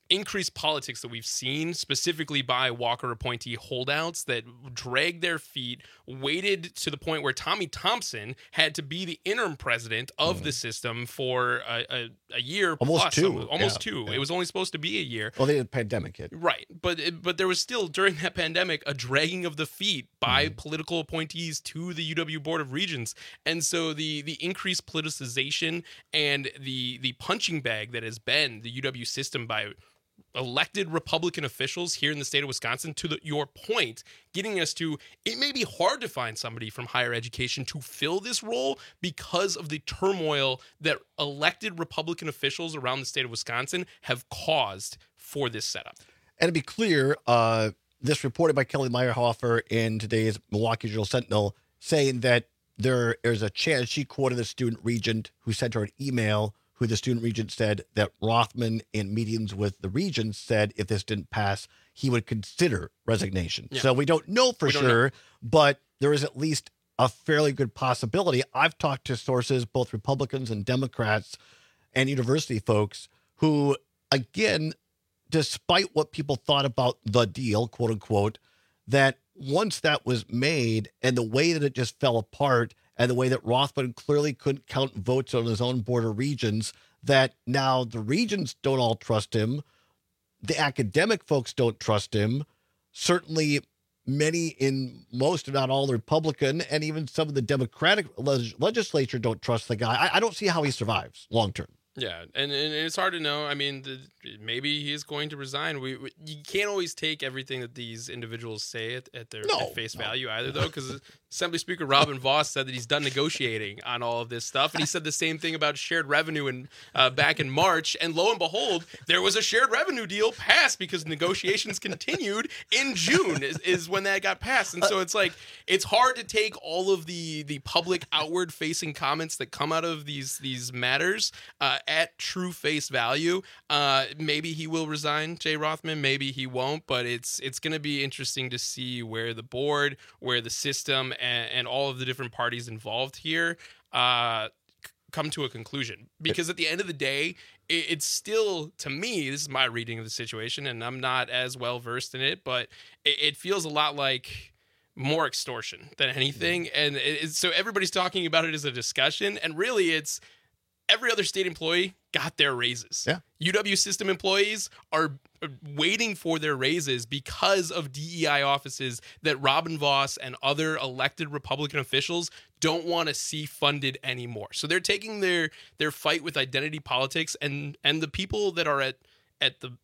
increased politics that we've seen, specifically by Walker appointee holdouts that dragged their feet, waited to the point where Tommy Thompson had to be the interim president of mm. the system for a, a, a year almost plus, two, almost yeah, two. Yeah. It was only supposed to be a year. Well, they had a pandemic hit, right? But it, but there was still during that pandemic a dragging of the feet by mm. political appointees to the U W Board of Regents, and so the the increased politicization and the the punching bag that has been the U W system by elected Republican officials here in the state of Wisconsin, to the, your point, getting us to, it may be hard to find somebody from higher education to fill this role because of the turmoil that elected Republican officials around the state of Wisconsin have caused for this setup. And to be clear, uh, this reported by Kelly Meyerhofer in today's Milwaukee Journal Sentinel, saying that there is a chance, she quoted the student regent who sent her an email, who the student regent said that Rothman, in meetings with the regents, said if this didn't pass, he would consider resignation. Yeah. So we don't know for don't sure, know. But there is at least a fairly good possibility. I've talked to sources, both Republicans and Democrats and university folks, who, again, despite what people thought about the deal, quote unquote, that once that was made and the way that it just fell apart, and the way that Rothman clearly couldn't count votes on his own board of regents, that now the regents don't all trust him. The academic folks don't trust him. Certainly many in most, if not all, the Republican and even some of the Democratic leg- legislature don't trust the guy. I, I don't see how he survives long term. Yeah, and, and it's hard to know. I mean, the, maybe he is going to resign. We, we you can't always take everything that these individuals say at, at their no, at face no. value either, though, because Assembly Speaker Robin Vos said that he's done negotiating on all of this stuff, and he said the same thing about shared revenue in, uh, back in March, and lo and behold, there was a shared revenue deal passed because negotiations continued in June is, is when that got passed, and so it's like it's hard to take all of the the public outward-facing comments that come out of these these matters uh, at true face value. Uh, maybe he will resign, Jay Rothman. Maybe he won't. But it's it's going to be interesting to see where the board, where the system, and, and all of the different parties involved here uh, c- come to a conclusion. Because at the end of the day, it, it's still, to me, this is my reading of the situation, and I'm not as well versed in it, but it, it feels a lot like more extortion than anything. And it, it's, so everybody's talking about it as a discussion, and really it's every other state employee got their raises. Yeah. U W system employees are waiting for their raises because of D E I offices that Robin Vos and other elected Republican officials don't want to see funded anymore. So they're taking their their fight with identity politics, and and the people that are at at the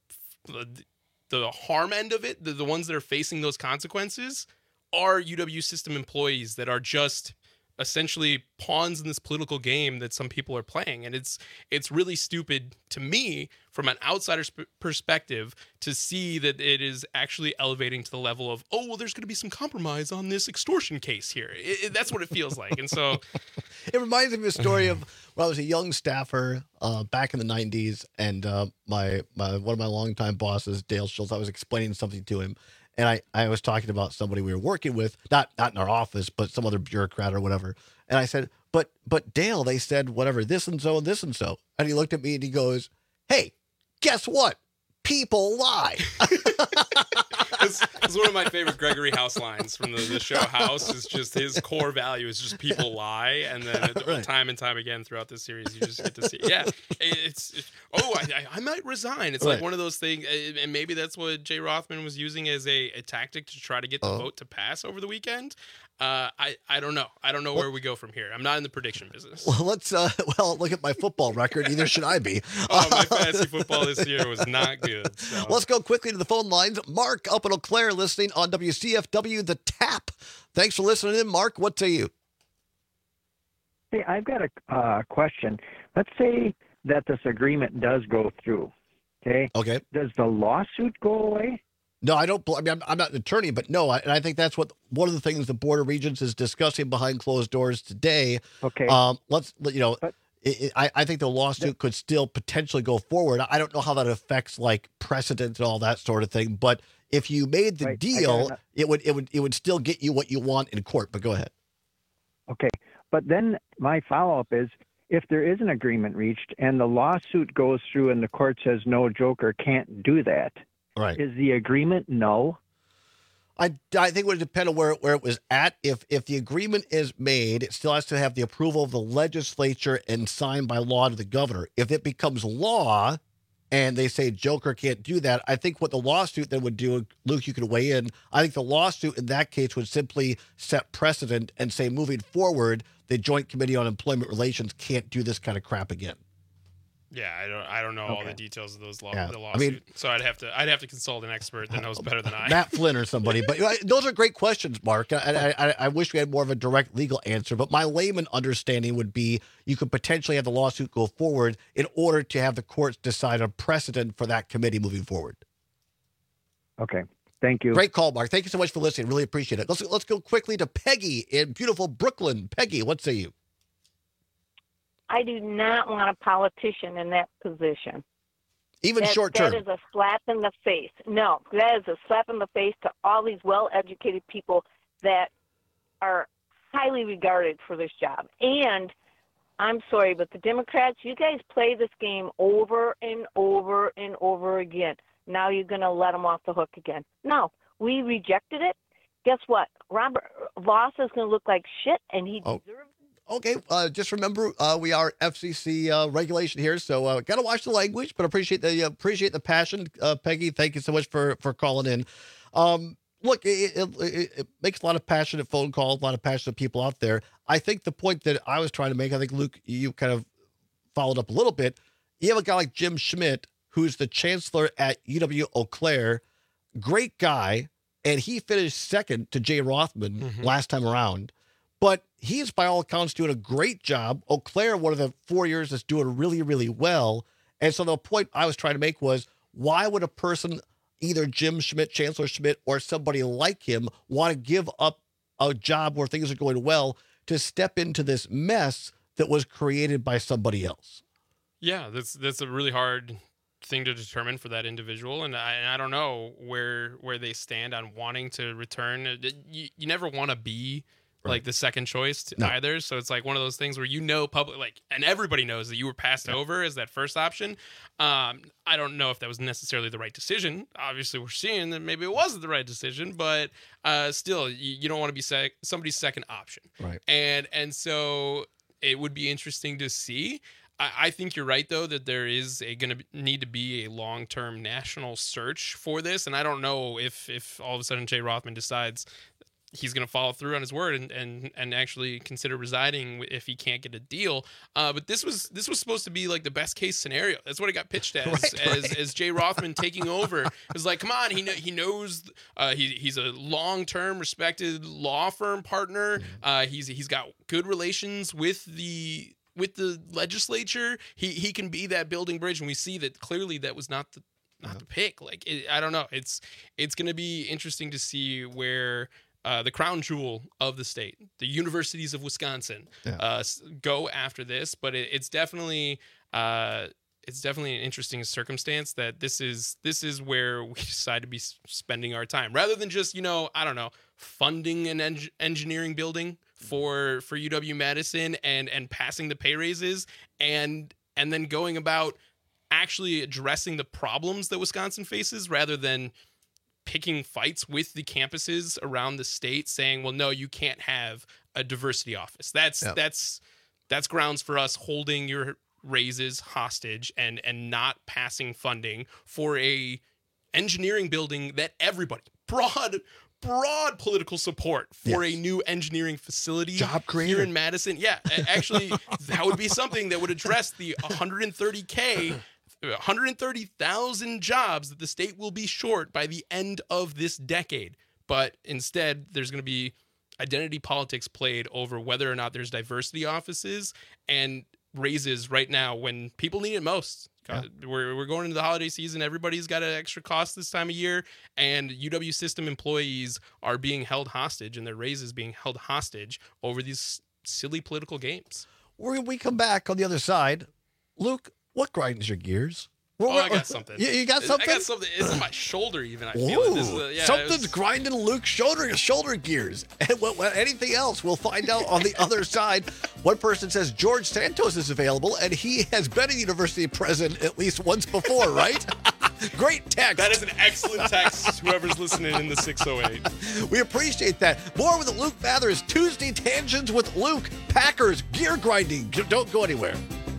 the harm end of it, the, the ones that are facing those consequences, are U W system employees that are just essentially pawns in this political game that some people are playing. And it's it's really stupid to me from an outsider's p- perspective to see that it is actually elevating to the level of, oh, well, there's going to be some compromise on this extortion case here. It, it, that's what it feels like. And so it reminds me of a story of when I was a young staffer uh, back in the nineties, and uh, my, my one of my longtime bosses, Dale Schultz, I was explaining something to him. And I, I was talking about somebody we were working with, not not in our office, but some other bureaucrat or whatever. And I said, but but Dale, they said whatever, this and so and this and so. And he looked at me and he goes, hey, guess what? People lie. It's, it's one of my favorite Gregory House lines from the, the show House. Is just his core value is just people lie, and then right. time and time again throughout the series, you just get to see. Yeah, it's, it's oh, I, I, I might resign. It's right. like one of those things, and maybe that's what Jay Rothman was using as a, a tactic to try to get the oh. vote to pass over the weekend. Uh, I, I don't know. I don't know well, where we go from here. I'm not in the prediction business. Well, let's uh, well look at my football record. Neither should I be. Oh, my fantasy football this year was not good. So. Let's go quickly to the phone lines. Mark up in Eau Claire listening on W C F W, The Tap. Thanks for listening in, Mark. What say you? Hey, I've got a uh, question. Let's say that this agreement does go through. Okay. Okay. Does the lawsuit go away? No, I don't. I mean, I'm, I'm not an attorney, but no, I, and I think that's what one of the things the Board of Regents is discussing behind closed doors today. Okay. Um, let's, you know, but, it, it, I, I think the lawsuit but, could still potentially go forward. I don't know how that affects like precedent and all that sort of thing, but if you made the right, deal, it would, it would, it would still get you what you want in court. But go ahead. Okay, but then my follow up is, if there is an agreement reached and the lawsuit goes through and the court says no, Joker can't do that, right? Is the agreement no? I, I think it would depend on where, where it was at. If if the agreement is made, it still has to have the approval of the legislature and signed by law to the governor. If it becomes law and they say Joker can't do that, I think what the lawsuit then would do, Luke, you could weigh in, I think the lawsuit in that case would simply set precedent and say moving forward, the Joint Committee on Employment Relations can't do this kind of crap again. Yeah, I don't. I don't know Okay. all the details of those law, Yeah. the I lawsuit. mean- so I'd have to. I'd have to consult an expert that knows better than I. Matt Flynn or somebody. But uh, those are great questions, Mark. I, I, I wish we had more of a direct legal answer. But my layman understanding would be you could potentially have the lawsuit go forward in order to have the courts decide a precedent for that committee moving forward. Okay. Thank you. Great call, Mark. Thank you so much for listening. Really appreciate it. Let's let's go quickly to Peggy in beautiful Brooklyn. Peggy, what say you? I do not want a politician in that position. Even that, short term. That is a slap in the face. No, that is a slap in the face to all these well-educated people that are highly regarded for this job. And I'm sorry, but the Democrats, you guys play this game over and over and over again. Now you're going to let them off the hook again. No, we rejected it. Guess what? Robert Voss is going to look like shit, and he Oh. deserves Okay, uh, just remember uh, we are F C C uh, regulation here, so uh, got to watch the language, but appreciate the uh, appreciate the passion, uh, Peggy. Thank you so much for for calling in. Um, look, it, it, it, it makes a lot of passionate phone calls, a lot of passionate people out there. I think the point that I was trying to make, I think Luke, you kind of followed up a little bit. You have a guy like Jim Schmidt, who's the chancellor at U W Eau Claire, great guy, and he finished second to Jay Rothman Mm-hmm. last time around. But he is, by all accounts, doing a great job. Eau Claire, one of the four years, is doing really, really well. And so the point I was trying to make was, why would a person, either Jim Schmidt, Chancellor Schmidt, or somebody like him, want to give up a job where things are going well to step into this mess that was created by somebody else? Yeah, that's that's a really hard thing to determine for that individual, and I, and I don't know where where they stand on wanting to return. You, you never want to be like the second choice to No. either, so it's like one of those things where you know public, like, and everybody knows that you were passed over as that first option. Um, I don't know if that was necessarily the right decision. Obviously, we're seeing that maybe it wasn't the right decision, but uh, still, you, you don't want to be sec- somebody's second option, Right? And and so it would be interesting to see. I, I think you're right, though, that there is a going to need to be a long-term national search for this, and I don't know if if all of a sudden Jay Rothman decides he's going to follow through on his word and, and, and actually consider resigning if he can't get a deal. Uh, but this was this was supposed to be like the best case scenario. That's what it got pitched as, Right, as, right. as Jay Rothman taking over. It was like, come on, he kn- he knows uh, he he's a long term respected law firm partner. Uh, he's he's got good relations with the with the legislature. He he can be that building bridge, and we see that clearly that was not the not the pick. Like it, I don't know. It's it's going to be interesting to see where. Uh, the crown jewel of the state, the universities of Wisconsin, Yeah. uh, s- go after this. But it, it's definitely uh, it's definitely an interesting circumstance that this is this is where we decide to be s- spending our time, rather than just, you know, I don't know, funding an eng- engineering building for for U W Madison and and passing the pay raises and and then going about actually addressing the problems that Wisconsin faces, rather than picking fights with the campuses around the state, saying, well, no, you can't have a diversity office. That's Yep. that's that's grounds for us holding your raises hostage and and not passing funding for a engineering building that everybody broad broad political support for Yes. a new engineering facility Job here creator. in Madison. Yeah, a- actually that would be something that would address the one hundred thirty K one hundred thirty thousand jobs that the state will be short by the end of this decade. But instead, there's going to be identity politics played over whether or not there's diversity offices and raises right now when people need it most. God, We're, we're going into the holiday season. Everybody's got an extra cost this time of year, and U W system employees are being held hostage, and their raises being held hostage over these silly political games. When we come back on the other side, Luke, what grinds your gears? Well, oh, I got something. You, you got something? I got something. It's in my shoulder even. I feel it. This is a, yeah, Something's it's- grinding Luke's shoulder shoulder gears. And what, what, anything else, we'll find out on the other side. One person says George Santos is available, and he has been a university president at least once before, right? Great text. That is an excellent text, whoever's listening in the six oh eight. We appreciate that. More with Luke Mathers, Tuesday Tangents with Luke. Packers, gear grinding. Don't go anywhere.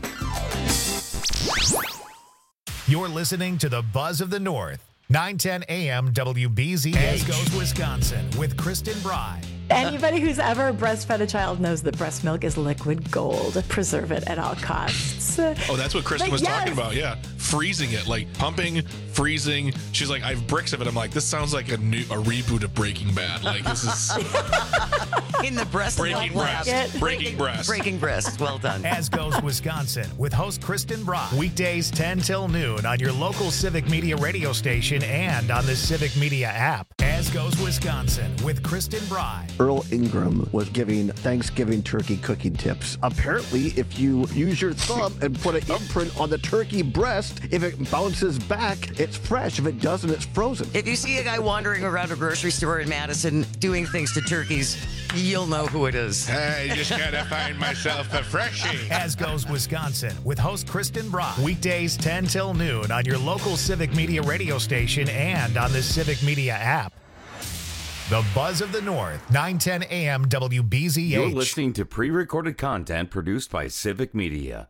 You're listening to the Buzz of the North. nine ten A M W B Z H. As goes Wisconsin with Kristen Bry. Anybody who's ever breastfed a child knows that breast milk is liquid gold. Preserve it at all costs. Oh, that's what Kristen But was yes. talking about. Yeah, freezing it, like pumping, freezing. She's like, I have bricks of it. I'm like, this sounds like a new a reboot of Breaking Bad. Like this is in the breast breaking milk breast, lab. breaking breast, breaking breast. Well done. As goes Wisconsin with host Kristen Bry. Weekdays ten till noon on your local Civic Media radio station and on the Civic Media app. As goes Wisconsin with Kristen Bry. Earl Ingram was giving Thanksgiving turkey cooking tips. Apparently, if you use your thumb and put an imprint on the turkey breast, if it bounces back, it's fresh. If it doesn't, it's frozen. If you see a guy wandering around a grocery store in Madison doing things to turkeys, you'll know who it is. I just gotta find myself a freshie. As goes Wisconsin with host Kristen Bry. Weekdays ten till noon on your local Civic Media radio station and on the Civic Media app. The Buzz of the North, nine ten A M W B Z H. You're listening to pre-recorded content produced by Civic Media.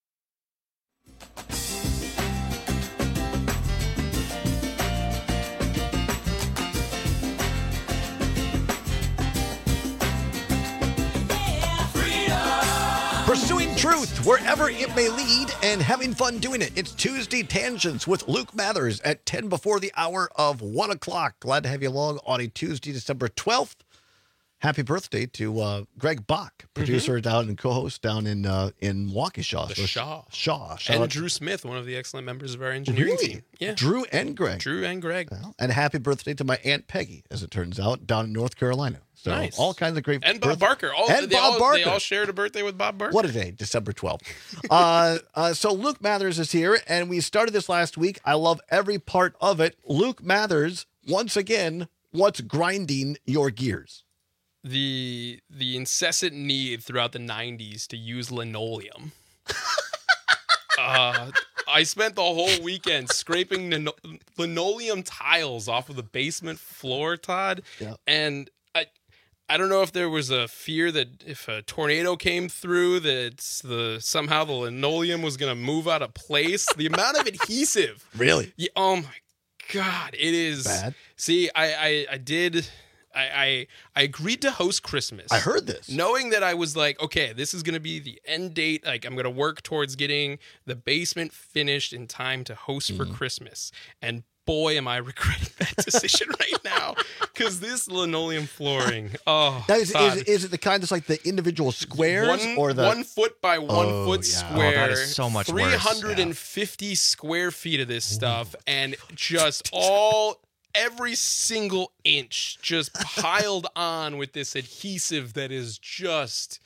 Pursuing truth wherever it may lead and having fun doing it. It's Tuesday Tangents with Luke Mathers at ten before the hour of one o'clock. Glad to have you along on a Tuesday, December twelfth. Happy birthday to uh, Greg Bach, producer down and co-host down in uh, in Waukesha. The So Shaw. Shaw. Shout And out- Drew Smith, one of the excellent members of our engineering Really? team. Yeah. Drew and Greg. Drew and Greg. And happy birthday to my Aunt Peggy, as it turns out, down in North Carolina. So Nice. all kinds of great And Bob birth- Barker. All, and they, Bob all, Barker. they all shared a birthday with Bob Barker. What a day, December twelfth. uh, uh, so Luke Mathers is here, and we started this last week. I love every part of it. Luke Mathers, once again, what's grinding your gears? the the incessant need throughout the nineties to use linoleum. uh, I spent the whole weekend scraping lino- linoleum tiles off of the basement floor, Todd. Yeah. And I I don't know if there was a fear that if a tornado came through, that the somehow the linoleum was going to move out of place. The amount of adhesive. Really? Yeah, oh my God, it is Bad. See, I I, I did. I, I I agreed to host Christmas. I heard this. Knowing that I was like, okay, this is going to be the end date. Like, I'm going to work towards getting the basement finished in time to host for Christmas. And boy, am I regretting that decision right now. Because this linoleum flooring, oh. Now, is, Todd. is, is it the kind that's like the individual squares One, or the one foot by one Oh, foot yeah. square. Oh, that is so much worse. three hundred fifty square feet of this stuff, and just all every single inch just piled on with this adhesive that is just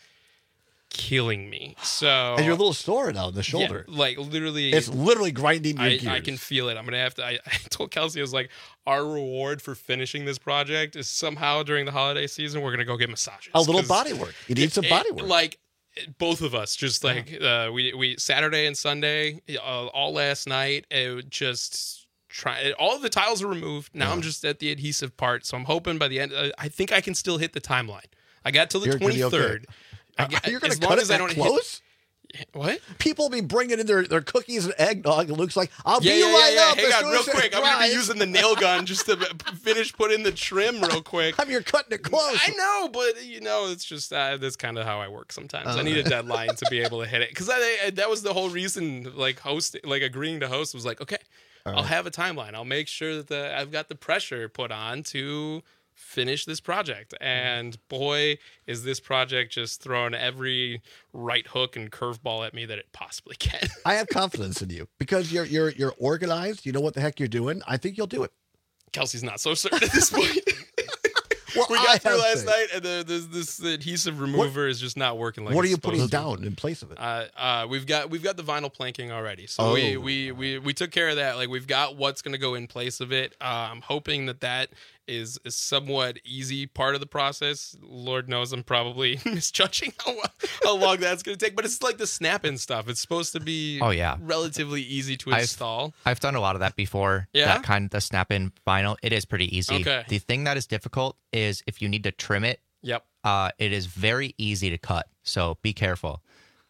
killing me. So and your little sore now on the shoulder? Yeah, like literally, It's literally grinding your I, gears. I can feel it. I'm gonna have to. I, I told Kelsey, I was like, our reward for finishing this project is somehow during the holiday season we're gonna go get massages. A little 'Cause body work. You need it- some it- body work. Like both of us, just like uh, we we Saturday and Sunday, uh, all last night. It would just try. All of the tiles are removed. Now I'm just at the adhesive part. So I'm hoping by the end. Uh, I think I can still hit the timeline. I got till the You're gonna be okay. twenty-third. I Uh, get- You're going as to long cut it as I that don't hit- close? What? People will be bringing in their, their cookies and eggnog. It looks like, I'll Yeah, be yeah, right yeah, yeah. up. Hang as on, soon real as it quick. I'm gonna be dries." using the nail gun just to finish putting the trim real quick. I mean, you're cutting it close. I know, but you know, it's just uh, that's kind of how I work sometimes. I need a Uh. deadline to be able to hit it because I, I that was the whole reason, like hosting, like agreeing to host was like, okay, All I'll right. have a timeline. I'll make sure that the, I've got the pressure put on to finish this project. And boy, is this project just throwing every right hook and curveball at me that it possibly can. I have confidence in you because you're you're you're organized. You know what the heck you're doing. I think you'll do it. Kelsey's not so certain at this point. Well, we I got through have last faith. night, and the, this this adhesive remover is just not working. Like what are it's you supposed putting to. down in place of it? Uh, uh, we've got we've got the vinyl planking already, so Oh. we, we we we took care of that. Like we've got what's going to go in place of it. Uh, I'm hoping that that is a somewhat easy part of the process. Lord knows I'm probably misjudging how how long that's going to take, but it's like the snap-in stuff. It's supposed to be Oh, yeah. relatively easy to I've- install. I've done a lot of that before. Yeah? That kind of the snap-in vinyl. It is pretty easy. Okay. The thing that is difficult is if you need to trim it. Yep. Uh, it is very easy to cut. So be careful,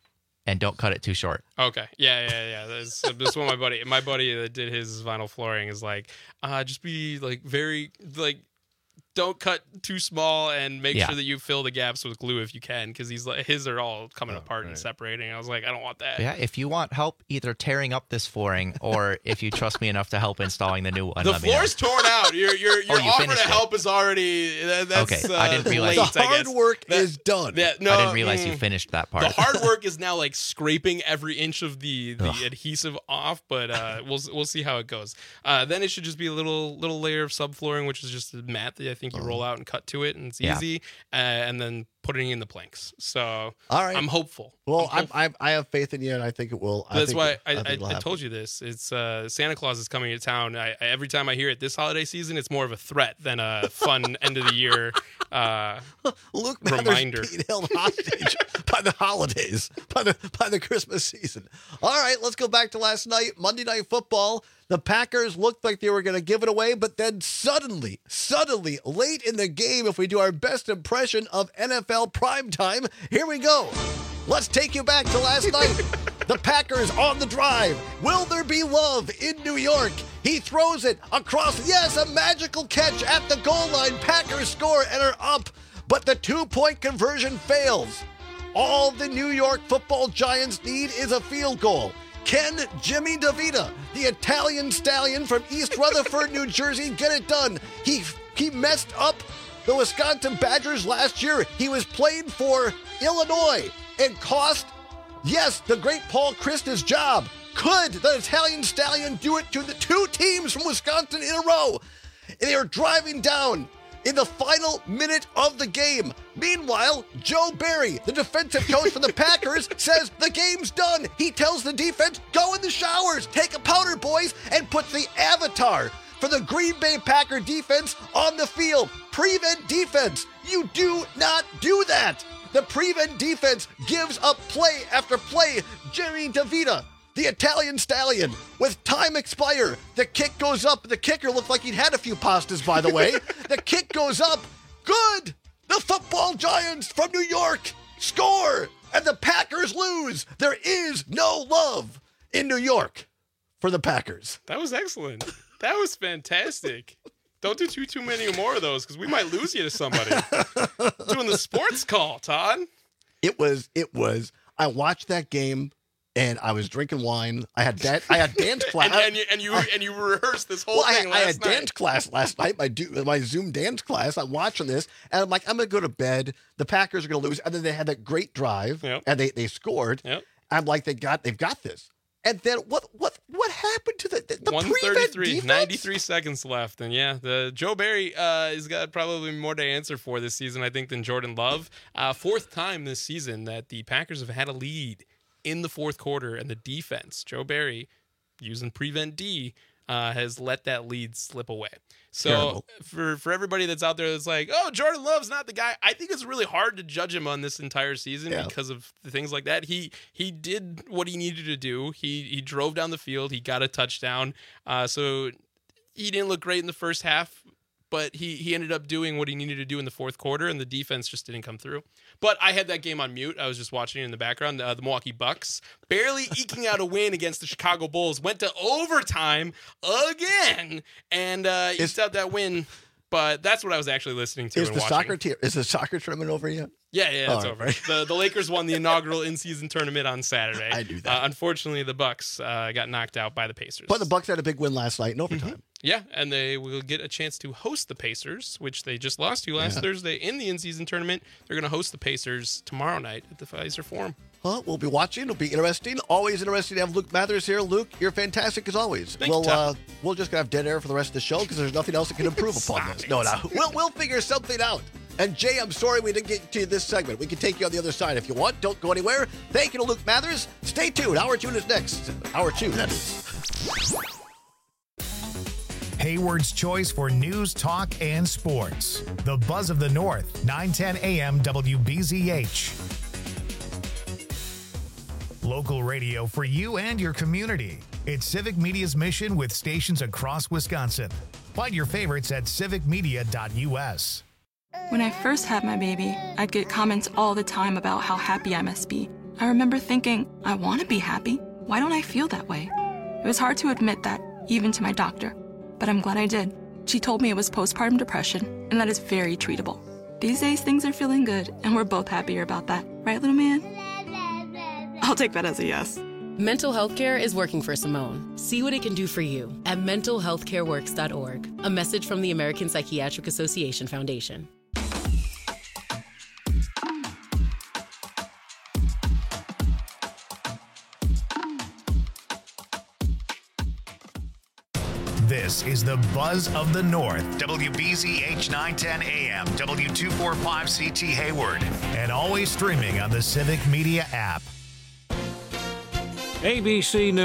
and don't cut it too short. Okay. Yeah, yeah, yeah. That's, that's what my buddy, my buddy that did his vinyl flooring is like, uh, just be like very like, don't cut too small and make Yeah. sure that you fill the gaps with glue if you can, because he's like his are all coming Oh, apart and separating. I was like, I don't want that. Yeah, if you want help either tearing up this flooring or if you trust me enough to help installing the new one, The let me know. floor's torn out. Your your your Oh, you offer to finished it. help is already that, that's Okay, uh, I didn't realize- late, The I hard guess. work That- is done. that- no, I didn't realize you mm, finished that part. The hard work is now like scraping every inch of the, the Ugh. adhesive off, but uh, we'll we'll see how it goes. Uh, then it should just be a little little layer of subflooring, which is just a mat that I think you roll out and cut to it, and it's Yeah. easy. Uh, and then putting in the planks. So All right. I'm hopeful. Well, I'm I'm, I'm, I have faith in you, and I think it will. I That's think why it- I, think I, it'll I happen. told you this. It's uh, Santa Claus is coming to town. I, I, every time I hear it this holiday season, it's more of a threat than a fun end of the year uh, Luke reminder. Mathers being held hostage by the holidays, by the by the Christmas season. All right, let's go back to last night, Monday Night Football. The Packers looked like they were going to give it away, but then suddenly, suddenly, late in the game, if we do our best impression of N F L primetime, here we go. Let's take you back to last night. The Packers on the drive. Will there be love in New York? He throws it across. Yes, a magical catch at the goal line. Packers score and are up, but the two-point conversion fails. All the New York Football Giants need is a field goal. Can Jimmy DeVita, the Italian stallion from East Rutherford, New Jersey, get it done? He he messed up the Wisconsin Badgers last year. He was playing for Illinois and cost, yes, the great Paul Chryst his job. Could the Italian stallion do it to the two teams from Wisconsin in a row? And they are driving down in the final minute of the game. Meanwhile, Joe Barry, the defensive coach for the Packers, says the game's done. He tells the defense, go in the showers, take a powder, boys, and puts the avatar for the Green Bay Packer defense on the field. Prevent defense. You do not do that. The prevent defense gives up play after play. Jimmy DeVita, the Italian stallion, with time expire. The kick goes up. The kicker looked like he'd had a few pastas, by the way. The kick goes up. Good. The football Giants from New York score, and the Packers lose. There is no love in New York for the Packers. That was excellent. That was fantastic. Don't do too too many more of those, because we might lose you to somebody. Doing the sports call, Todd. It was, it was, I watched that game and I was drinking wine. I had dan- I had dance class. and, and you and you and you rehearsed this whole Well, thing I, last I had night. dance class last night, my, do- my Zoom dance class. I'm watching this, and I'm like, I'm going to go to bed. The Packers are going to lose. And then they had that great drive, Yep. and they, they scored. Yep. I'm like, they got, they've got this. And then what what what happened to the, the, the one prevent thirty-three, defense? ninety-three seconds left. And yeah, the Joe Barry uh, has got probably more to answer for this season, I think, than Jordan Love. Uh, fourth time this season that the Packers have had a lead in the fourth quarter, and the defense, Joe Barry, using Prevent D, uh, has let that lead slip away. So Terrible. for for everybody that's out there that's like, oh, Jordan Love's not the guy, I think it's really hard to judge him on this entire season Yeah. because of the things like that. He he did what he needed to do. He he drove down the field. He got a touchdown. Uh, so he didn't look great in the first half, but he he ended up doing what he needed to do in the fourth quarter, and the defense just didn't come through. But I had that game on mute. I was just watching it in the background. Uh, the Milwaukee Bucks barely eking out a win against the Chicago Bulls, went to overtime again, and uh, eked out that win. But that's what I was actually listening to. Is and the watching. soccer te- is the soccer tournament over yet? Yeah, yeah, it's All over. right. The the Lakers won the inaugural in-season tournament on Saturday. I knew that. Uh, unfortunately, the Bucks uh, got knocked out by the Pacers. But the Bucks had a big win last night in overtime. Yeah, and they will get a chance to host the Pacers, which they just lost to last Yeah. Thursday in the in-season tournament. They're going to host the Pacers tomorrow night at the Pfizer Forum. Well, we'll be watching. It'll be interesting. Always interesting to have Luke Mathers here. Luke, you're fantastic as always. Thank we'll you, Tom. uh, we'll just gonna have dead air for the rest of the show because there's nothing else that can improve upon this. No, no, we'll we'll figure something out. And Jay, I'm sorry we didn't get to this segment. We can take you on the other side if you want. Don't go anywhere. Thank you to Luke Mathers. Stay tuned. Hour two is next. Hour two, that is. Hayward's choice for news, talk, and sports. The Buzz of the North, nine ten A M W B Z H. Local radio for you and your community. It's Civic Media's mission with stations across Wisconsin. Find your favorites at civic media dot U S. When I first had my baby, I'd get comments all the time about how happy I must be. I remember thinking, I want to be happy. Why don't I feel that way? It was hard to admit that, even to my doctor. But I'm glad I did. She told me it was postpartum depression, and that is very treatable. These days, things are feeling good, and we're both happier about that. Right, little man? I'll take that as a yes. Mental health care is working for Simone. See what it can do for you at mental health care works dot org. A message from the American Psychiatric Association Foundation. This is the Buzz of the North, W B Z H nine ten A M, W two forty-five C T Hayward, and always streaming on the Civic Media app. A B C News.